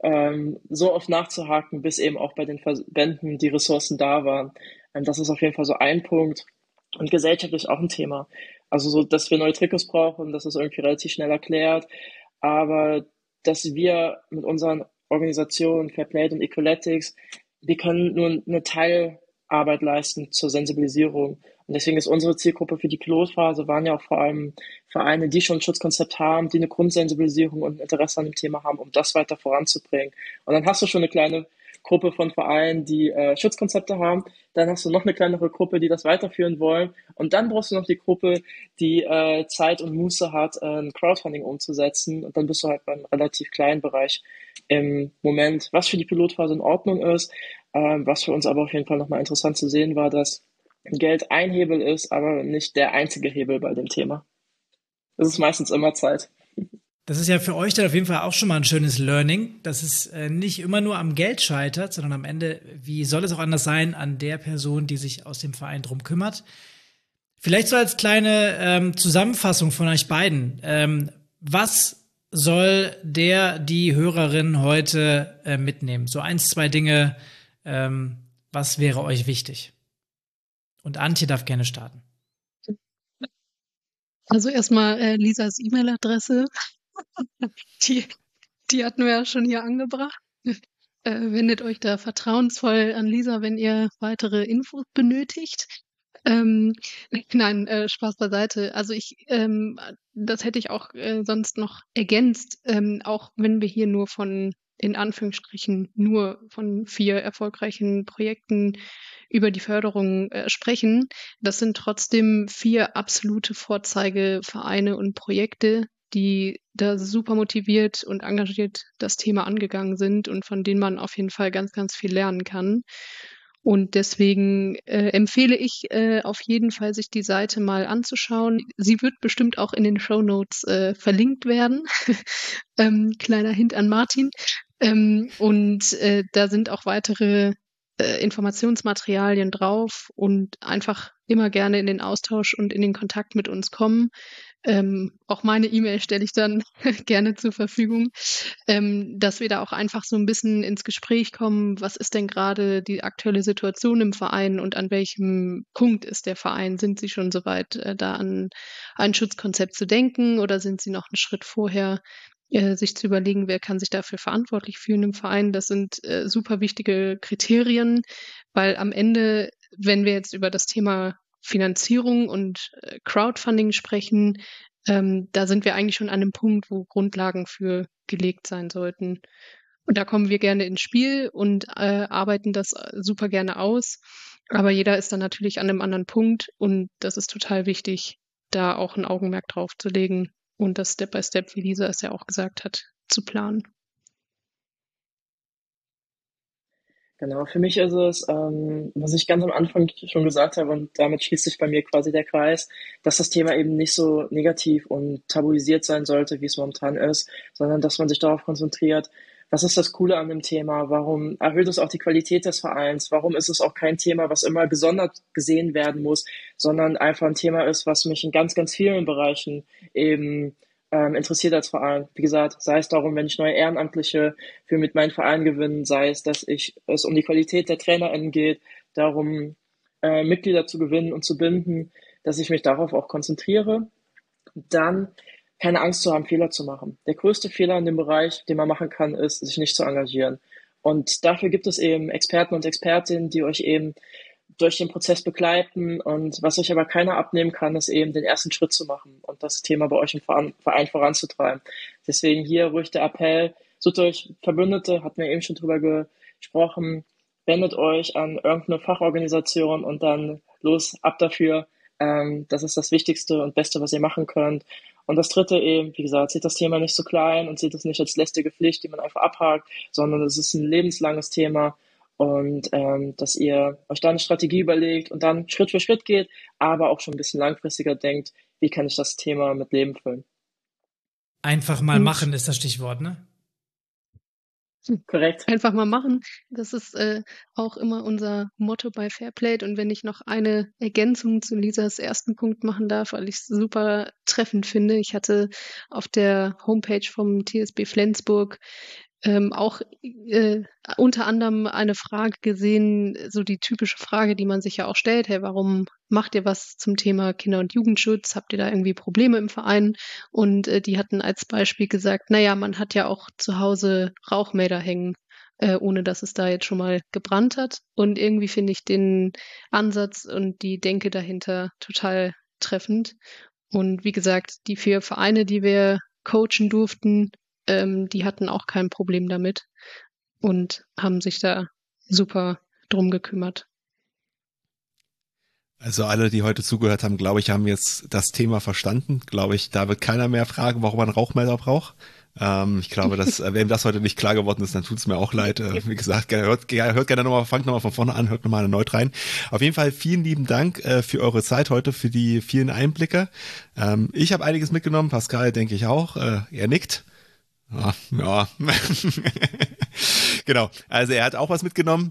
ähm, so oft nachzuhaken, bis eben auch bei den Verbänden die Ressourcen da waren. Ähm, das ist auf jeden Fall so ein Punkt. Und gesellschaftlich auch ein Thema. Also so, dass wir neue Trikots brauchen, das ist irgendwie relativ schnell erklärt. Aber dass wir mit unseren Organisationen, Fairplay und Equaletics, wir können nur eine Teilarbeit leisten zur Sensibilisierung. Und deswegen ist unsere Zielgruppe für die Pilotphase waren ja auch vor allem Vereine, die schon ein Schutzkonzept haben, die eine Grundsensibilisierung und ein Interesse an dem Thema haben, um das weiter voranzubringen. Und dann hast du schon eine kleine Gruppe von Vereinen, die äh, Schutzkonzepte haben. Dann hast du noch eine kleinere Gruppe, die das weiterführen wollen. Und dann brauchst du noch die Gruppe, die äh, Zeit und Muße hat, äh, ein Crowdfunding umzusetzen. Und dann bist du halt beim relativ kleinen Bereich im Moment, was für die Pilotphase in Ordnung ist. Ähm, was für uns aber auf jeden Fall nochmal interessant zu sehen war, dass Geld ein Hebel ist, aber nicht der einzige Hebel bei dem Thema. Es ist meistens immer Zeit. Das ist ja für euch dann auf jeden Fall auch schon mal ein schönes Learning, dass es äh, nicht immer nur am Geld scheitert, sondern am Ende, wie soll es auch anders sein, an der Person, die sich aus dem Verein drum kümmert. Vielleicht so als kleine ähm, Zusammenfassung von euch beiden. Ähm, was soll der, die Hörerin heute äh, mitnehmen? So eins, zwei Dinge, ähm, was wäre euch wichtig? Und Antje darf gerne starten. Also erstmal äh, Lisas E-Mail-Adresse. Die, die hatten wir ja schon hier angebracht. Äh, wendet euch da vertrauensvoll an Lisa, wenn ihr weitere Infos benötigt. Ähm, nein, äh, Spaß beiseite. Also ich, ähm, das hätte ich auch äh, sonst noch ergänzt, ähm, auch wenn wir hier nur von, in Anführungsstrichen, nur von vier erfolgreichen Projekten über die Förderung äh, sprechen. Das sind trotzdem vier absolute Vorzeigevereine und Projekte, die da super motiviert und engagiert das Thema angegangen sind und von denen man auf jeden Fall ganz, ganz viel lernen kann. Und deswegen äh, empfehle ich äh, auf jeden Fall, sich die Seite mal anzuschauen. Sie wird bestimmt auch in den Shownotes äh, verlinkt werden. ähm, kleiner Hint an Martin. Ähm, und äh, da sind auch weitere äh, Informationsmaterialien drauf und einfach immer gerne in den Austausch und in den Kontakt mit uns kommen. Ähm, auch meine E-Mail stelle ich dann gerne zur Verfügung, ähm, dass wir da auch einfach so ein bisschen ins Gespräch kommen. Was ist denn gerade die aktuelle Situation im Verein und an welchem Punkt ist der Verein? Sind Sie schon soweit, äh, da an ein Schutzkonzept zu denken oder sind Sie noch einen Schritt vorher, äh, sich zu überlegen, wer kann sich dafür verantwortlich fühlen im Verein? Das sind äh, super wichtige Kriterien, weil am Ende, wenn wir jetzt über das Thema Finanzierung und äh, Crowdfunding sprechen, ähm, da sind wir eigentlich schon an einem Punkt, wo Grundlagen für gelegt sein sollten. Und da kommen wir gerne ins Spiel und äh, arbeiten das super gerne aus. Aber jeder ist dann natürlich an einem anderen Punkt und das ist total wichtig, da auch ein Augenmerk drauf zu legen und das Step by Step, wie Lisa es ja auch gesagt hat, zu planen. Genau, für mich ist es, ähm, was ich ganz am Anfang schon gesagt habe, und damit schließt sich bei mir quasi der Kreis, dass das Thema eben nicht so negativ und tabuisiert sein sollte, wie es momentan ist, sondern dass man sich darauf konzentriert, was ist das Coole an dem Thema, warum erhöht es auch die Qualität des Vereins, warum ist es auch kein Thema, was immer gesondert gesehen werden muss, sondern einfach ein Thema ist, was mich in ganz, ganz vielen Bereichen eben ähm, interessiert als Verein. Wie gesagt, sei es darum, wenn ich neue Ehrenamtliche für mit meinem Verein gewinne, sei es, dass ich es um die Qualität der TrainerInnen geht, darum äh, Mitglieder zu gewinnen und zu binden, dass ich mich darauf auch konzentriere. Dann keine Angst zu haben, Fehler zu machen. Der größte Fehler in dem Bereich, den man machen kann, ist, sich nicht zu engagieren. Und dafür gibt es eben Experten und Expertinnen, die euch eben durch den Prozess begleiten. Und was euch aber keiner abnehmen kann, ist eben den ersten Schritt zu machen und das Thema bei euch im Verein voranzutreiben. Deswegen hier ruhig der Appell, sucht euch Verbündete, hatten wir eben schon drüber gesprochen, wendet euch an irgendeine Fachorganisation und dann los, ab dafür. Ähm, das ist das Wichtigste und Beste, was ihr machen könnt. Und das Dritte eben, wie gesagt, seht das Thema nicht so klein und seht es nicht als lästige Pflicht, die man einfach abhakt, sondern es ist ein lebenslanges Thema. Und ähm, dass ihr euch da eine Strategie überlegt und dann Schritt für Schritt geht, aber auch schon ein bisschen langfristiger denkt, wie kann ich das Thema mit Leben füllen. Einfach mal machen ist das Stichwort, ne? Korrekt. Einfach mal machen. Das ist äh, auch immer unser Motto bei Fairplay. Und wenn ich noch eine Ergänzung zu Lisas ersten Punkt machen darf, weil ich es super treffend finde. Ich hatte auf der Homepage vom T S B Flensburg ähm, auch äh, unter anderem eine Frage gesehen, so die typische Frage, die man sich ja auch stellt, hey, warum macht ihr was zum Thema Kinder- und Jugendschutz? Habt ihr da irgendwie Probleme im Verein? Und äh, die hatten als Beispiel gesagt, naja, man hat ja auch zu Hause Rauchmelder hängen, äh, ohne dass es da jetzt schon mal gebrannt hat. Und irgendwie finde ich den Ansatz und die Denke dahinter total treffend. Und wie gesagt, die vier Vereine, die wir coachen durften, ähm, die hatten auch kein Problem damit und haben sich da super drum gekümmert. Also alle, die heute zugehört haben, glaube ich, haben jetzt das Thema verstanden. Glaube ich, da wird keiner mehr fragen, warum man Rauchmelder braucht. Ähm, ich glaube, dass äh, wem das heute nicht klar geworden ist, dann tut es mir auch leid. Äh, wie gesagt, hört, hört gerne nochmal, fangt nochmal von vorne an, hört nochmal erneut rein. Auf jeden Fall vielen lieben Dank äh, für eure Zeit heute, für die vielen Einblicke. Ähm, ich habe einiges mitgenommen, Pascal denke ich auch. Äh, er nickt. Ja, ja. Genau, also er hat auch was mitgenommen.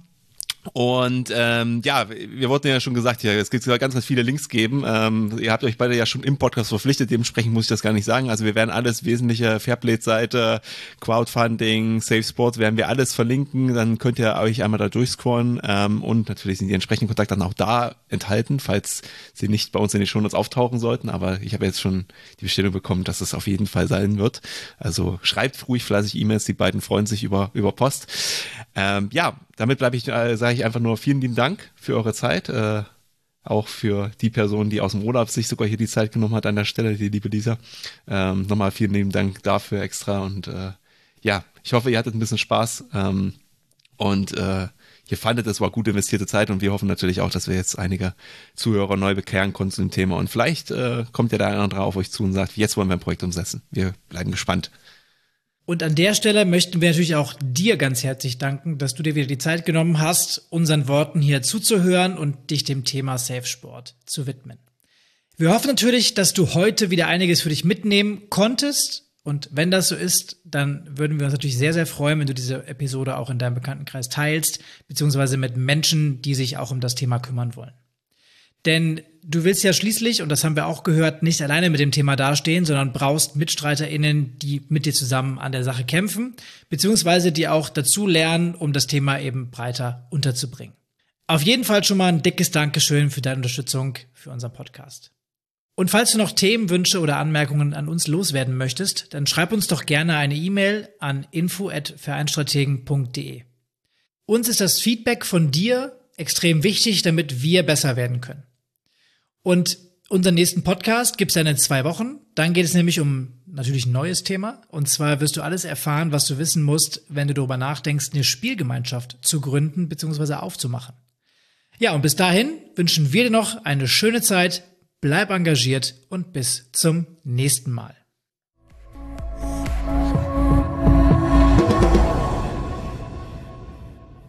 Und ähm, ja, wir wurden ja schon gesagt, ja, es gibt ganz, ganz viele Links geben. Ähm, ihr habt euch beide ja schon im Podcast verpflichtet, dementsprechend muss ich das gar nicht sagen. Also wir werden alles wesentliche Fairplay-Seite, Crowdfunding, Safe Sport, werden wir alles verlinken. Dann könnt ihr euch einmal da durchscrollen. Ähm, und natürlich sind die entsprechenden Kontakte dann auch da enthalten, falls sie nicht bei uns in den Shownotes auftauchen sollten. Aber ich habe jetzt schon die Bestätigung bekommen, dass es auf jeden Fall sein wird. Also schreibt ruhig fleißig E-Mails, die beiden freuen sich über, über Post. Ähm, ja, damit bleibe ich, äh, sage ich einfach nur vielen lieben Dank für eure Zeit, äh, auch für die Person, die aus dem Urlaub sich sogar hier die Zeit genommen hat an der Stelle, die liebe Lisa. Ähm, nochmal vielen lieben Dank dafür extra und äh, ja, ich hoffe, ihr hattet ein bisschen Spaß ähm, und äh, ihr fandet, es war gut investierte Zeit und wir hoffen natürlich auch, dass wir jetzt einige Zuhörer neu bekehren konnten zu dem Thema und vielleicht äh, kommt ja der eine oder andere auf euch zu und sagt, jetzt wollen wir ein Projekt umsetzen. Wir bleiben gespannt. Und an der Stelle möchten wir natürlich auch dir ganz herzlich danken, dass du dir wieder die Zeit genommen hast, unseren Worten hier zuzuhören und dich dem Thema Safe Sport zu widmen. Wir hoffen natürlich, dass du heute wieder einiges für dich mitnehmen konntest. Und wenn das so ist, dann würden wir uns natürlich sehr, sehr freuen, wenn du diese Episode auch in deinem Bekanntenkreis teilst, beziehungsweise mit Menschen, die sich auch um das Thema kümmern wollen. Denn du willst ja schließlich, und das haben wir auch gehört, nicht alleine mit dem Thema dastehen, sondern brauchst MitstreiterInnen, die mit dir zusammen an der Sache kämpfen, beziehungsweise die auch dazu lernen, um das Thema eben breiter unterzubringen. Auf jeden Fall schon mal ein dickes Dankeschön für deine Unterstützung für unseren Podcast. Und falls du noch Themenwünsche oder Anmerkungen an uns loswerden möchtest, dann schreib uns doch gerne eine E-Mail an info at vereinsstrategen punkt de. Uns ist das Feedback von dir extrem wichtig, damit wir besser werden können. Und unseren nächsten Podcast gibt's dann in zwei Wochen. Dann geht es nämlich um natürlich ein neues Thema. Und zwar wirst du alles erfahren, was du wissen musst, wenn du darüber nachdenkst, eine Spielgemeinschaft zu gründen bzw. aufzumachen. Ja, und bis dahin wünschen wir dir noch eine schöne Zeit, bleib engagiert und bis zum nächsten Mal.